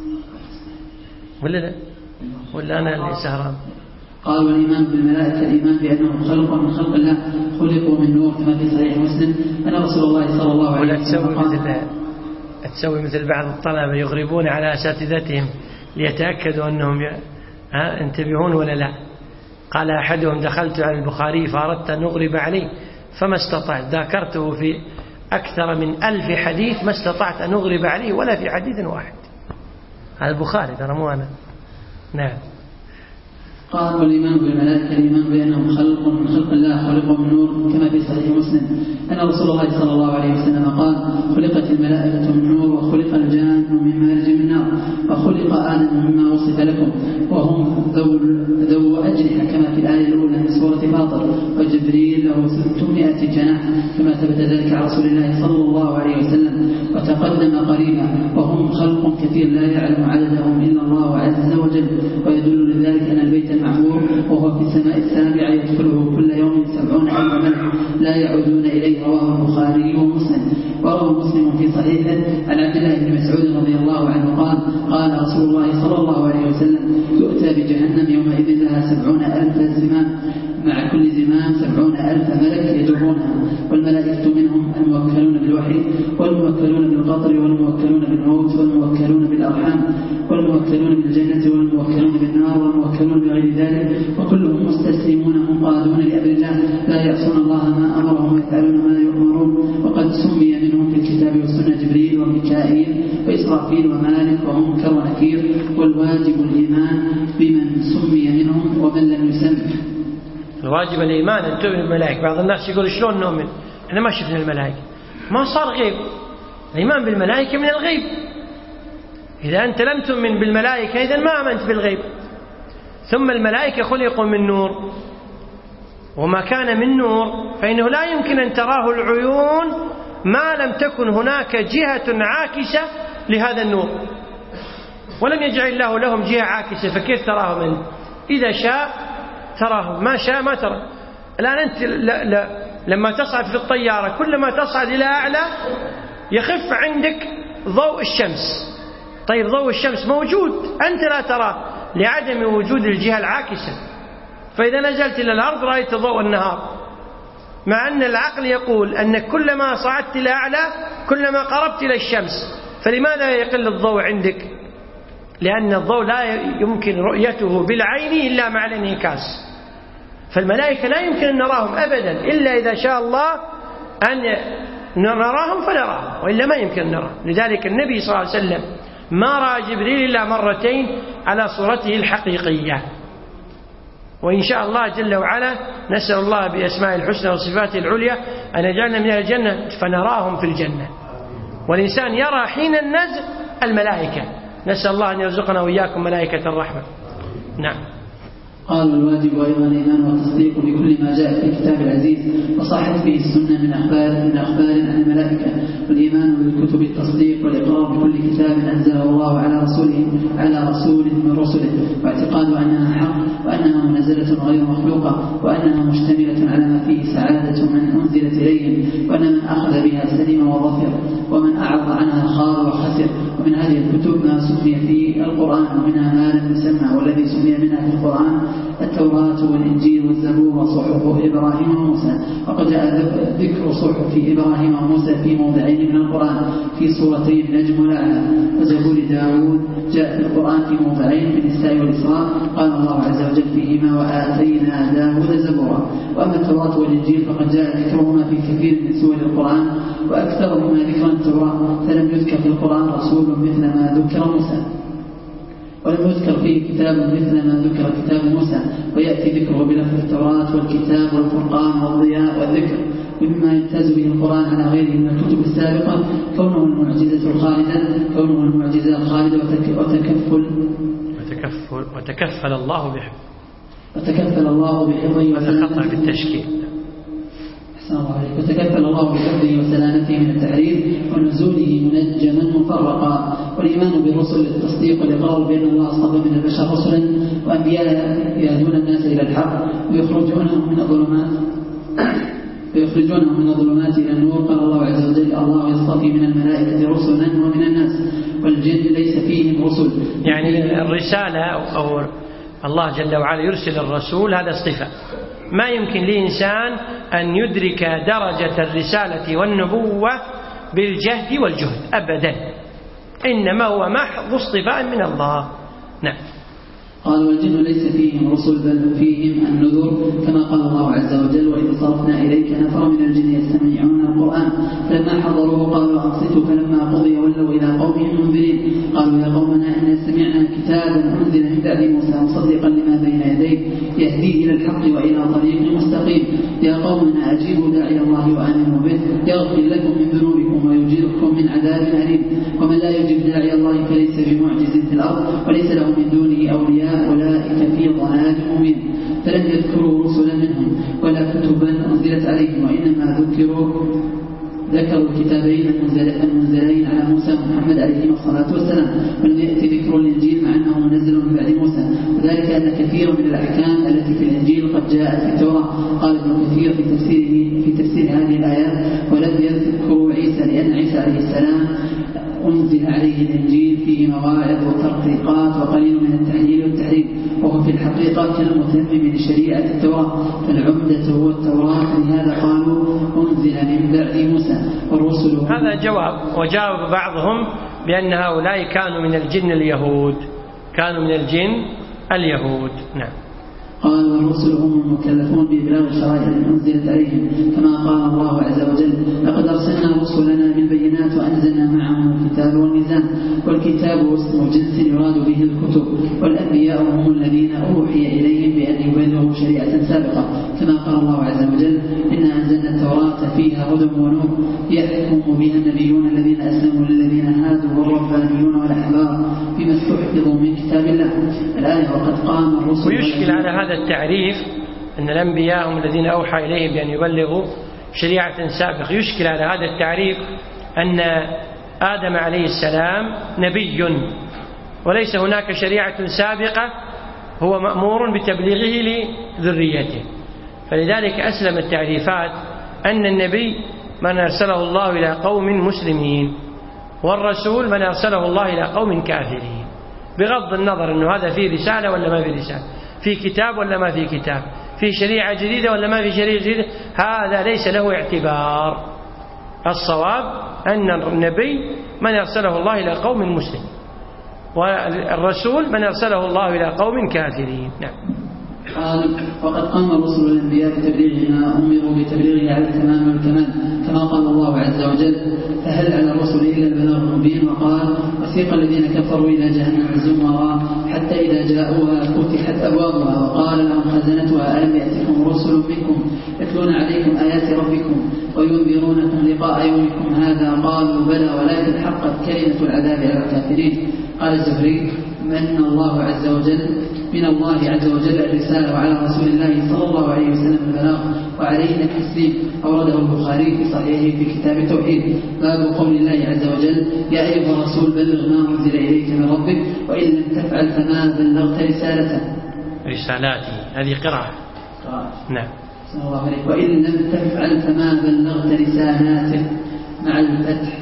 ولا لا؟ ولا أنا اللي سهران؟ قال: والإيمان بالملائكة الإيمان بأنهم خلق من خلق الله خلقوا من نور، كما في صحيح مسلم أن رسول الله صلى الله عليه وسلم قال: تسوي مثل بعض الطلبة يغربون على أساتذتهم ليتأكدوا أنهم انتبهون ولا لا. قال أحدهم: دخلت على البخاري فأردت أن أغرب عليه فما استطعت، ذاكرته في أكثر من 1000 حديث ما استطعت أن أغرب عليه ولا في حديث واحد. هذا البخاري ترى مو أنا. نعم. قال: والإيمان بالملائكة الإيمان بأنهم خلق من خلق الله خلقوا من نور، كما في صحيح مسلم أن رسول الله صلى الله عليه وسلم قال: خلقت الملائكة من نور وخلق الجان من مارج من نار وخلق آدم مما وصف لكم وهم ذو أجنحة، كما في الآية الأولى من سورة فاطر، وجبريل له 600 جناح، كما ثبت ذلك عن رسول الله صلى الله عليه وسلم وتقدم قريبا، وهم خلق كثير لا يعلم عددهم إلا الله عز وجل. ويدل لذلك أن البيت المعمور وهو في السماء السابعة يدخله كل يوم 70,000 ملك لا يعودون إليه، رواه البخاري ومسلم. وروى مسلم في صحيحه عن عبد الله بن مسعود رضي الله عنه قال: قال رسول الله صلى الله عليه وسلم: تؤتى بجهنم يومئذ لها 70,000 زمام، مع كل زمام 70,000 ملك يجرونها، والملائكة منهم الموكلون بالوحي والموكلون بالقطر والموكلون بالموت والموكلون بالأرحام والموكلون بالجنة والموكلون بالنار والموكلون بغير ذلك، وكلهم مستسلمون منقادون لأمر الله لا يعصون الله ما أمرهم ويفعلون ما يؤمرون. وقد سمي منهم في الكتاب والسنة جبريل وميكائيل وإسرافيل ومالك ومنكر ونكير، والواجب الإيمان بمن سمي منهم ومن لم يسم. الواجب الإيمان أن تؤمن بالملائكة. بعض الناس يقول شلون نؤمن؟ احنا ما شفنا الملائكة، ما صار غيب. الإيمان بالملائكة من الغيب. إذا أنت لم تؤمن بالملائكة إذن ما آمنت بالغيب. ثم الملائكة خلقوا من نور، وما كان من نور فإنه لا يمكن أن تراه العيون ما لم تكن هناك جهة عاكسة لهذا النور، ولم يجعل الله لهم جهة عاكسة، فكيف تراه منه؟ إذا شاء تراه، ما شاء ما ترى. الآن أنت لما تصعد في الطيارة كلما تصعد إلى أعلى يخف عندك ضوء الشمس. طيب ضوء الشمس موجود، أنت لا تراه لعدم وجود الجهة العاكسة. فإذا نزلت إلى الأرض رأيت ضوء النهار، مع أن العقل يقول أن كلما صعدت إلى أعلى كلما قربت إلى الشمس، فلماذا يقل الضوء عندك؟ لأن الضوء لا يمكن رؤيته بالعين إلا مع الانعكاس، فالملائكة لا يمكن أن نراهم أبدا إلا إذا شاء الله أن نراهم فنراهم، وإلا ما يمكن أن نراهم. لذلك النبي صلى الله عليه وسلم ما رأى جبريل إلا مرتين على صورته الحقيقية. وإن شاء الله جل وعلا نسأل الله بأسماء الحسنى وصفاته العليا أن يجعلنا من الجنة فنراهم في الجنة، والإنسان يرى حين النزل الملائكة. نسأل الله أن يرزقنا وإياكم ملائكة الرحمة. نعم. قال الواجب أيضا الإيمان والتصديق بكل ما جاء في الكتاب العزيز وصحت به السنة من أخبار عن الملائكة، والإيمان بالكتب التصديق والإقرار بكل كتاب أنزله الله على رسول من رسله، واعتقاد أنها حق وأنها منزلة غير مخلوقة وأنها مشتملة على ما فيه سعادة من أنزلت إليهم، وأن من أخذ بها سلم وظفر ومن أعرض عنها خاب وخسر. ومن هذه الكتب ما سمي في القرآن ومنها ما لم يسمى، والذي سمي منها في القرآن التوراة والإنجيل والزبور وصحف إبراهيم وموسى. وقد جاء ذكر صحف إبراهيم وموسى في موضعين من القرآن في سورتي النجم والأعلى. وزبور داود جاء في القرآن في موضعين في النساء والإسراء، قال الله عز وجل فيهما وآتينا داود زبورا. وأما التوراة والإنجيل فقد جاء ذكرهما في كثير من سور القرآن، وأكثرهما ذكرا التوراة، فلم يذكر في القرآن رسول مثل ما ذكر موسى، ولم يذكر فيه كتاب مثل ما ذكر كتاب موسى، ويأتي ذكره بلفظ التوراة والكتاب والفرقان والضياء والذكر. ومما يمتاز به القرآن على غيره من الكتب السابقة كونه المعجزة الخالدة وتكفل الله بحفظه. وتكفل الله وسلامته من التحريف ونزوله منجما مفرقا. والإيمان بالرسل التصديق والإقرار بأن الله أصطفى من البشر رسلا وأنبياء يهدون الناس إلى الحق ويخرجونهم من الظلمات إلى النور. قال الله عز وجل الله يصطفي من الملائكة رسلا ومن الناس، والجن ليس فيهم رسل. يعني الرسالة أو الله جل وعلا يرسل الرسول، هذا اصطفاء. ما يمكن لإنسان أن يدرك درجة الرسالة والنبوة بالجهد والجهد أبدا، إنما هو محض اصطفاء من الله. نعم. قال والجن ليس فيهم رسل بل فيهم النذر، كما قال الله عز وجل وإذ صرفنا إليك نفر من الجن يستمعون القرآن فلما حضروه قالوا أنصتوا فلما قضي ولوا إلى قومهم منذرين قالوا يا قومنا إن سمعنا كتابا أنزل من بعد موسى مصدقا لما بين يديه يهدي إلى الحق وإلى طريق مستقيم يا قومنا أجيبوا داعي الله وآمنوا به يغفر لكم من ذنوبكم ويجيركم من عذاب أليم ومن لا يجب داعي الله فليس بمعجز في الأرض وليس له من دونه أولياء أولئك في ضلال مبين. فلم يذكروا رسلا منهم ولا كتبا أنزلت عليهم، وإنما ذكروا الكتابين المنزلين على موسى ومحمد عليهما الصلاة والسلام، ولم يأتي ذكر الإنجيل مع أنه منزل من بعد موسى، وذلك أن كثير من الأحكام التي في الإنجيل قد جاءت في التوراة. قال ابن كثير في تفسير هذه الآيات ولم يذكروا عيسى لأن عيسى عليه السلام أنزل عليه الإنجيل فيه مواعظ وترقيقات وقليل من التحليل والتحريم، وهو في الحقيقة كالمتمم لشريعة التوراة، فالعمدة هو التوراة، لهذا قالوا أنزل من بعد موسى والرسل. هذا جواب. وجاوب بعضهم بأن هؤلاء كانوا من الجن اليهود. نعم. قال والرسل هم المكلفون بإبلاغ الشرائع التي أنزلت عليهم، كما قال الله عز وجل لقد أرسلنا رسلنا بالبينات وأنزلنا معهم الكتاب والميزان. والكتاب اسم جنس يراد به الكتب، والأنبياء هم الذين أوحي إليهم بأن يبلغوا شريعة سابقة، كما قال الله عز وجل إنا أنزلنا التوراة فيها هدى ونور يحكم بها النبيون الذين أسلموا للذين هادوا والربانيون والأحبار بما استحفظوا من كتاب الله. الآية وقد قام الرسل. ويشكل على هذا التعريف أن الأنبياء هم الذين أوحى إليهم بأن يبلغوا شريعة سابقة. يشكل على هذا التعريف أن آدم عليه السلام نبي وليس هناك شريعة سابقة هو مأمور بتبليغه لذريته، فلذلك أسلم التعريفات أن النبي من أرسله الله إلى قوم مسلمين، والرسول من أرسله الله إلى قوم كافرين، بغض النظر أنه هذا فيه رسالة ولا ما فيه رسالة. في كتاب ولا ما في كتاب، في شريعة جديدة ولا ما في شريعة جديدة، هذا ليس له اعتبار. الصواب أن النبي من أرسله الله إلى قوم مسلم، والرسول من أرسله الله إلى قوم كافرين. نعم. قال وقد قام الرسل والأنبياء بتبليغ ما أمروا بتبليغه على التمام والكمال كما قال الله عز وجل فهل على الرسل إلا البلاغ المبين. وقال وسيق الذين كفروا إلى جهنم زمرا حتى إذا جاءوها فتحت أبوابها وقال لهم خزنتها ألم يأتكم رسل منكم يتلون عليكم آيات ربكم وينذرونكم لقاء يومكم هذا قالوا بلى ولكن حقت كلمة العذاب على الكافرين. قال الزهري من الله عز وجل الرسالة وعلى رسول الله صلى الله عليه وسلم البلاغ وعلينا التسليم. أورده البخاري في صحيحه في كتاب التوحيد باب قول الله عز وجل يا أيها الرسول بلغ ما أنزل إليك من ربك وإن لم تفعل فما بلغت رسالاتي. هذه قراءة. نعم. وإن لم تفعل فما بلغت رسالاته مع الفتح.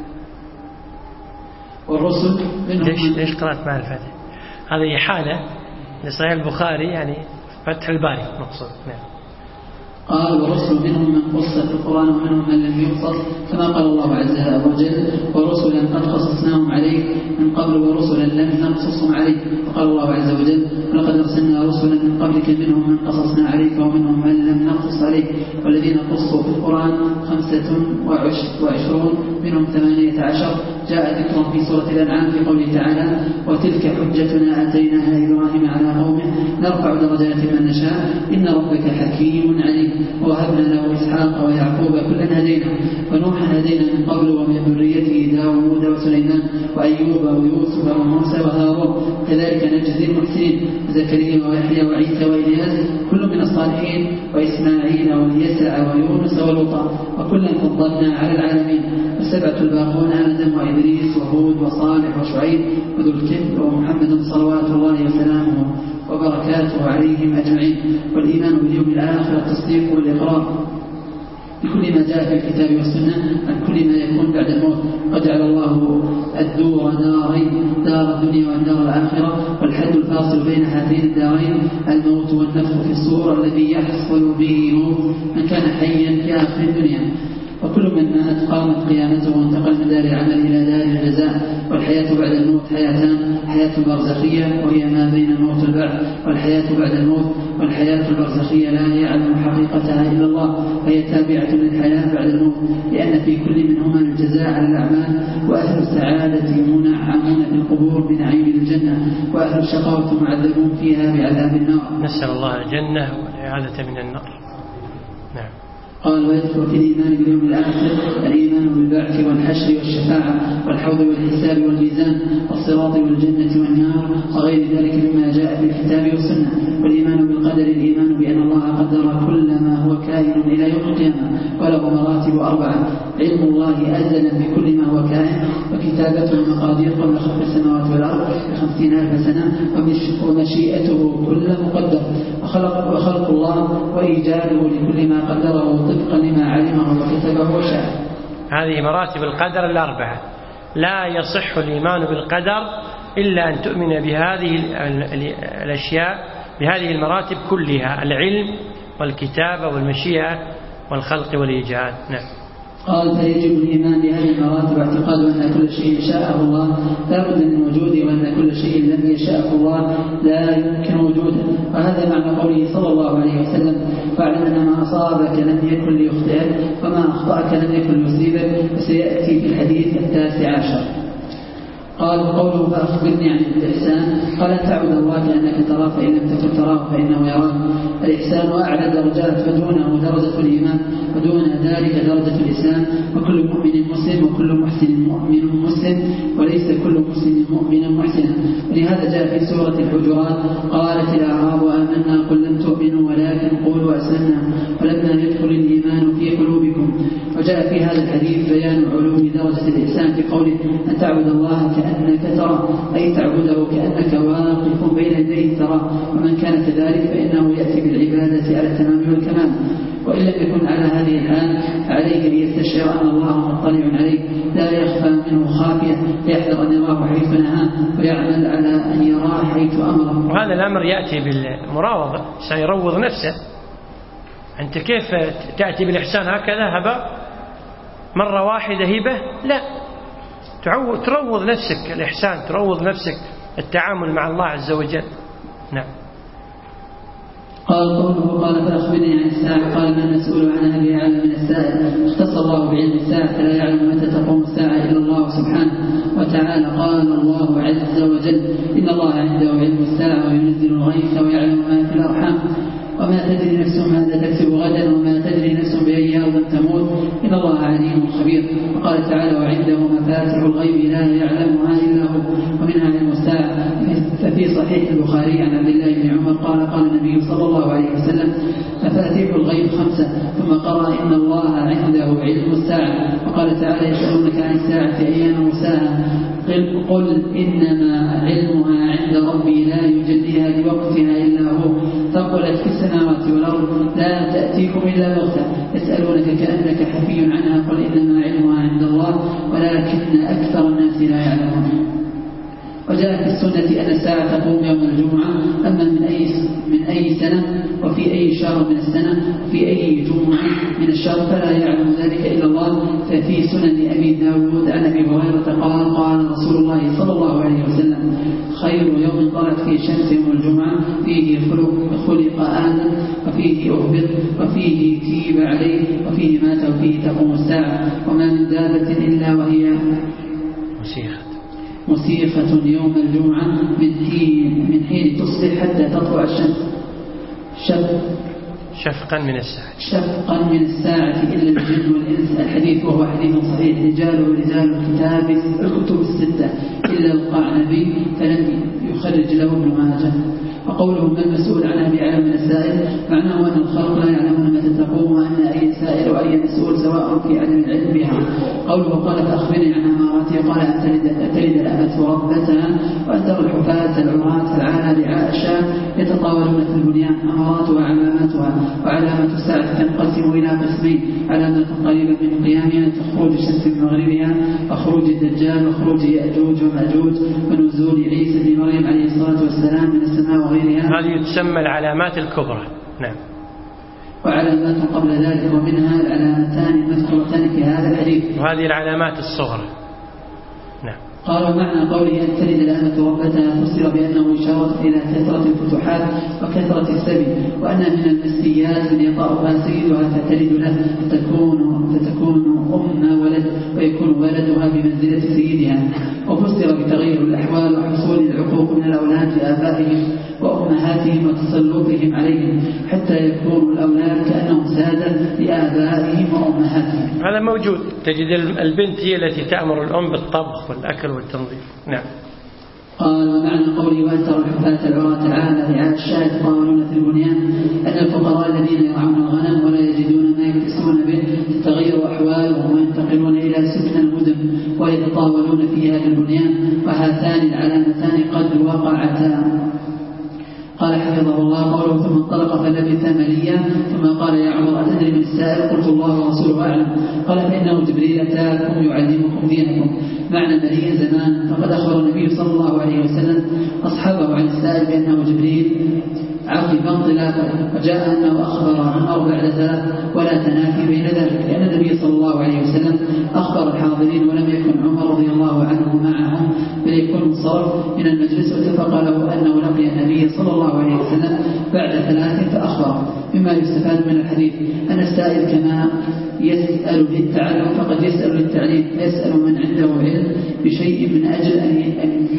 والرسل منهم ليش قرأت مع الفتح؟ هذه حالة لصحيح البخاري يعني فتح الباري مقصود. نعم. قال ورسل منهم من قص في القرآن ومنهم من لم يقصص كما قال الله عز وجل ورسلا قد قصصناهم عليك من قبل ورسلا لم نقصصهم عليك. وقال الله عز وجل ولقد أرسلنا رسلا من قبلك منهم من قصصنا عليك ومنهم من لم نقصص عليك والذين قصوا في القرآن 25 منهم 18 جاء ذكر في سورة الأنعام في قوله تعالى وتلك حجتنا أتيناها إبراهيم على قومه نرفع درجات من نشاء إن ربك حكيم عليم. ووهبنا له إسحاق ويعقوب كلا هدينا ونوحا هدينا من قبل ومن ذريته داود وسليمان وأيوب ويوسف وموسى وهارون كذلك نجزي المحسنين وزكريا ويحيى وعيسى وإلياس كل من الصالحين وإسماعيل واليسع ويونس ولوطا وكلا فضلنا على العالمين. والسبعة الباقون آدم وإدريس وهود وصالح وشعيب وذو الكفل ومحمد صلوات الله وسلامه وبركاته عليهم أجمعين. والإيمان باليوم الآخر التصديق والإقرار بكل ما جاء في الكتاب والسنة عن كل ما يكون بعد الموت. قد جعل الله الدور دارين دار الدنيا والدار الآخرة والحد الفاصل بين هاتين الدارين الموت والنفخ في الصور الذي يحصل به من كان حيا في آخر الدنيا. وكل من مات قامت قيامته وانتقل من دار العمل إلى دار الجزاء. والحياة بعد الموت حياتان حياة برزخية وهي ما بين الموت والبعث والحياة بعد الموت. والحياة البرزخية لا يعلم حقيقتها إلا الله وهي تابعة للحياة بعد الموت لأن في كل منهما الجزاء على الأعمال. وأهل السعادة منعمون في القبور بنعيم الجنة وأهل الشقاوة معذبون فيها بعذاب النار. نسأل الله الجنة والإعاذة من النار. نعم. قال ويدخل في الإيمان باليوم الآخر الإيمان بالبعث والحشر والشفاعة والحوض والحساب والميزان والصراط والجنة والنار وغير ذلك مما جاء في الكتاب والسنة. والإيمان بالقدر الإيمان بأن الله قدر كل ما هو كائن إلى يوم القيامة وله مراتب 4 علم الله أزلا بكل ما هو كائن وكتابته المقادير قبل خلق السماوات والأرض ب50,000 سنة ومشيئته كل مقدر وخلق الله وإيجاده لكل ما قدره طبقا لما علمه وكتبه وشاء. هذه مراتب القدر 4. لا يصح الإيمان بالقدر إلا أن تؤمن بهذه الأشياء بهذه المراتب كلها العلم والكتابة والمشيئة والخلق والإيجاد. نعم. قال فيجب الإيمان بهذه المراتب واعتقاد أن كل شيء شاءه الله لا بد من وجوده وأن كل شيء لم يشاءه الله لا يمكن وجوده. وهذا معنى قوله صلى الله عليه وسلم فاعلم أن ما أصابك لم يكن ليخطئك وما أخطأك لم يكن ليصيبك وسيأتي في الحديث 19. قال قوله فأخبرني عن الإحسان قال أن تعبد الله كأنك تراه فإن لم تكن تراه فإنه يراك. الإحسان أعلى درجات فدونه درجة الإيمان ودون ذلك درجة الإسلام. وكل مؤمن مسلم وكل محسن مؤمن مسلم وليس كل مسلم مؤمنا محسنا. ولهذا جاء في سورة الحجرات قالت الأعراب آمنا قل لم تؤمنوا ولكن قولوا أسلمنا ولما يدخل الإيمان في قلوبكم. وجاء في هذا الحديث بيان علوم درجة الإحسان في قوله أن تعبد الله كأنك ترى أي تعبده كأنك واقف بين يديه ترى ومن كان كذلك فإنه يأتي بالعبادة على التمام والكمال. وإن لم يكن على هذه الحال عليك أن يستشعر أن الله مطلع عليه لا يخفى منه خافية، يحذر أن يراه حيث نهاه ويعمل على أن يراه حيث أمره. وهذا الأمر يأتي بالمراوضة، سيروض نفسه. أنت كيف تأتي بالإحسان هكذا هباء مرة واحدة هبة؟ لا، تروض نفسك الإحسان، تروض نفسك التعامل مع الله عز وجل. نعم. قال قوله قال فأخبرني عن الساعة قال ما المسؤول عنها بأعلم من السائل. اختص الله بعلم الساعة فلا يعلم متى تقوم الساعة إلا الله سبحانه وتعالى. قال الله عز وجل إن الله عنده علم الساعة وينزل الغيث ويعلم ما في الأرحام وما تدري نفس ماذا تكسب غدا وما تدري نفس بأي أرض تموت إن الله عليم خبير. وقال تعالى وعنده مفاتح الغيب لا يعلمها إلا هو ومنها علم الساعة. ففي صحيح البخاري عن عبد الله بن عمر قال النبي صلى الله عليه وسلم مفاتيح الغيب 5 ثم قرأ إن الله عنده علم الساعة. وقال تعالى يسألونك عن الساعة أيان مرساها قل إنما علمها عند ربي لا يجليها لوقتها إلا هو ثقلت في السماوات والأرض لا تأتيكم إلا بغتة يسألونك كأنك حفي عنها قل إنما علمها عند الله ولكن أكثر الناس لا يعلمون. وجاء في السنة أن الساعة تقوم يوم الجمعة أما من أي سنة وفي أي شهر من السنة وفي أي جمعة من الشهر فلا يعلم ذلك إلا الله. ففي سنن أبي داود عن أبي هريرة قال رسول الله صلى الله عليه وسلم خير يوم طلعت فيه الشمس يوم الجمعة فيه خلق آدم وفيه أهبط وفيه تيب عليه وفيه مات وفيه تقوم الساعة وما من دابة إلا وهي مسيخة يوم الجمعة من حين تصبح حتى تطلع الشمس شفقا من الساعة إلا الجن والإنس. الحديث وهو حديث صحيح رجال الكتب 6 إلا القعنبي فلم يخرج له ابن ماجه. وقوله ما المسؤول عنها بأعلم من السائل معناه أن الخلق لا يعلمون متى تقوم وأن أي سائل وأي مسؤول سواء في عدم العلم بها. قوله قال فأخبرني عن أماراتها قال أن تلد الأمة ربتها وأن ترى الحفاة العراة العالى رعاء الشام يتطاولون في البنيان. أماراتها وعلاماتها. وعلامة الساعة تنقسم إلى قسمين علامة قريبة من قيامها تخرج الشمس من مغربها وخروج الدجال وخروج يأجوج ومأجوج ونزول عيسى بن مريم عليه الصلاة والسلام من السماء وغيرها. هذه تسمى العلامات الكبرى. نعم. وعلامات قبل ذلك ومنها العلامتان المذكورتان في هذا الحديث وهذه العلامات الصغرى. نعم. قال معنى قوله أن تلد الأمة ربتها فسر بأنه إشارة إلى كثرة الفتوحات وكثرة السبي وأن من المسيات من يطأها سيدها فتلد له فتكون أم ولد ويكون ولدها بمنزلة سيدها. وفسر بتغير الأحوال وحصول العقوق من الأولاد لآبائهم وأمهاتهم وتسلطهم عليهم حتى يكون الأولاد كأنهم سادة لآبائهم وأمهاتهم. هذا موجود، تجد البنت هي التي تأمر الأم بالطبخ والأكل والتنظيف. نعم. قال ومعنى قوله وأن ترى الحفاة العراة العالى رعاء الشاة يتطاولون في البنيان أن الفقراء الذين يرعون الغنم ولا يجدون ما يكتسون به تتغير أحوالهم وينتقلون إلى سكن المدن ويتطاولون فيها في البنيان. وهاتان العلامتان قد وقعتا. قال حفظه الله قوله ثم انطلق فلبث مليا ثم قال يا عمر أتدري من السائل قلت الله ورسوله أعلم قال فإنه جبريل أتاكم يعلمكم دينكم. معنى مليا زمان. فقد أخبر النبي صلى الله عليه وسلم أصحابه عن السائل بأنه جبريل عقب انطلاقه وجاء أنه أخبر عمر بعد ذلك ولا تنافي بين ذلك لأن النبي صلى الله عليه وسلم أخبر الحاضرين ولم يكن عمر رضي الله عنه معهم بل يكون انصرف من المجلس واتفق له أنه لقي النبي صلى الله عليه وسلم بعد 3 فأخبره. مما يستفاد من الحديث أن السائل كما يسأل للتعلم فقد يسأل للتعليم يسأل من عنده علم بشيء من أجل أن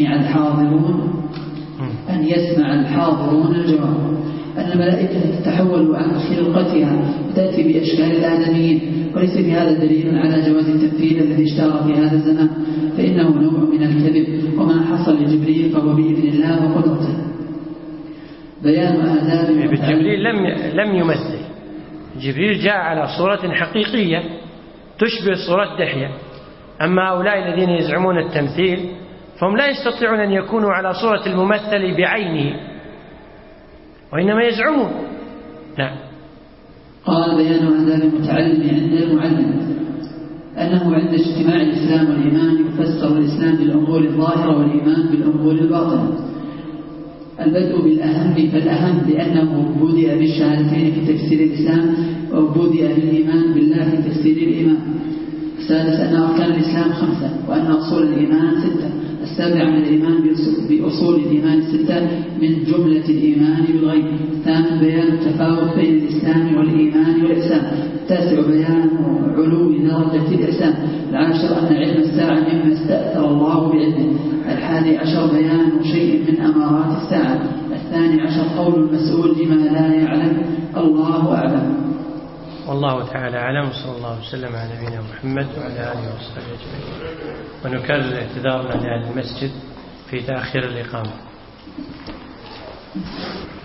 يسمع الحاضرون الجواب. أن الملائكة تتحول عن خلقتها وتأتي بأشكال الآدميين وليس في هذا دليل على جواز التمثيل الذي اشتهر في هذا الزمان فإنه نوع من الكذب وما حصل لجبريل فهو بإذن الله وقدرته. بيان آداب جبريل لم يمثل. جبريل جاء على صورة حقيقية تشبه صورة دحية. أما هؤلاء الذين يزعمون التمثيل فهم لا يستطيعون أن يكونوا على صورة الممثل بعينه وإنما يزعمون. نعم. قال بيان عذاب المتعلم عند المعلم أنه عند اجتماع الإسلام والإيمان يفسر الإسلام بالأمور الظاهرة والإيمان بالأمور الباطنة. البدء بالأهم فالأهم لأنه بدأ بالشهادتين في تفسير الإسلام وبدأ بالإيمان بالله في تفسير الإيمان. السادس أن أركان الإسلام 5 وأن أصول الإيمان 6. السابع أن الإيمان بأصول الإيمان 6 من جملة الإيمان بالغيب. الثامن بيان التفاوت بين الإسلام والإيمان والإحسان. التاسع بيان علو درجة الإحسان. العاشر أن علم الساعة مما استأثر الله بعلمه. 11 بيان شيء من أمارات الساعة. 12 قول المسؤول لما لا يعلم الله أعلم. والله تعالى أعلم. صلى الله وسلم على نبينا محمد وعلى آله وصحبه أجمعين. ونكرر اعتذارنا لأهل المسجد في تأخير الإقامة.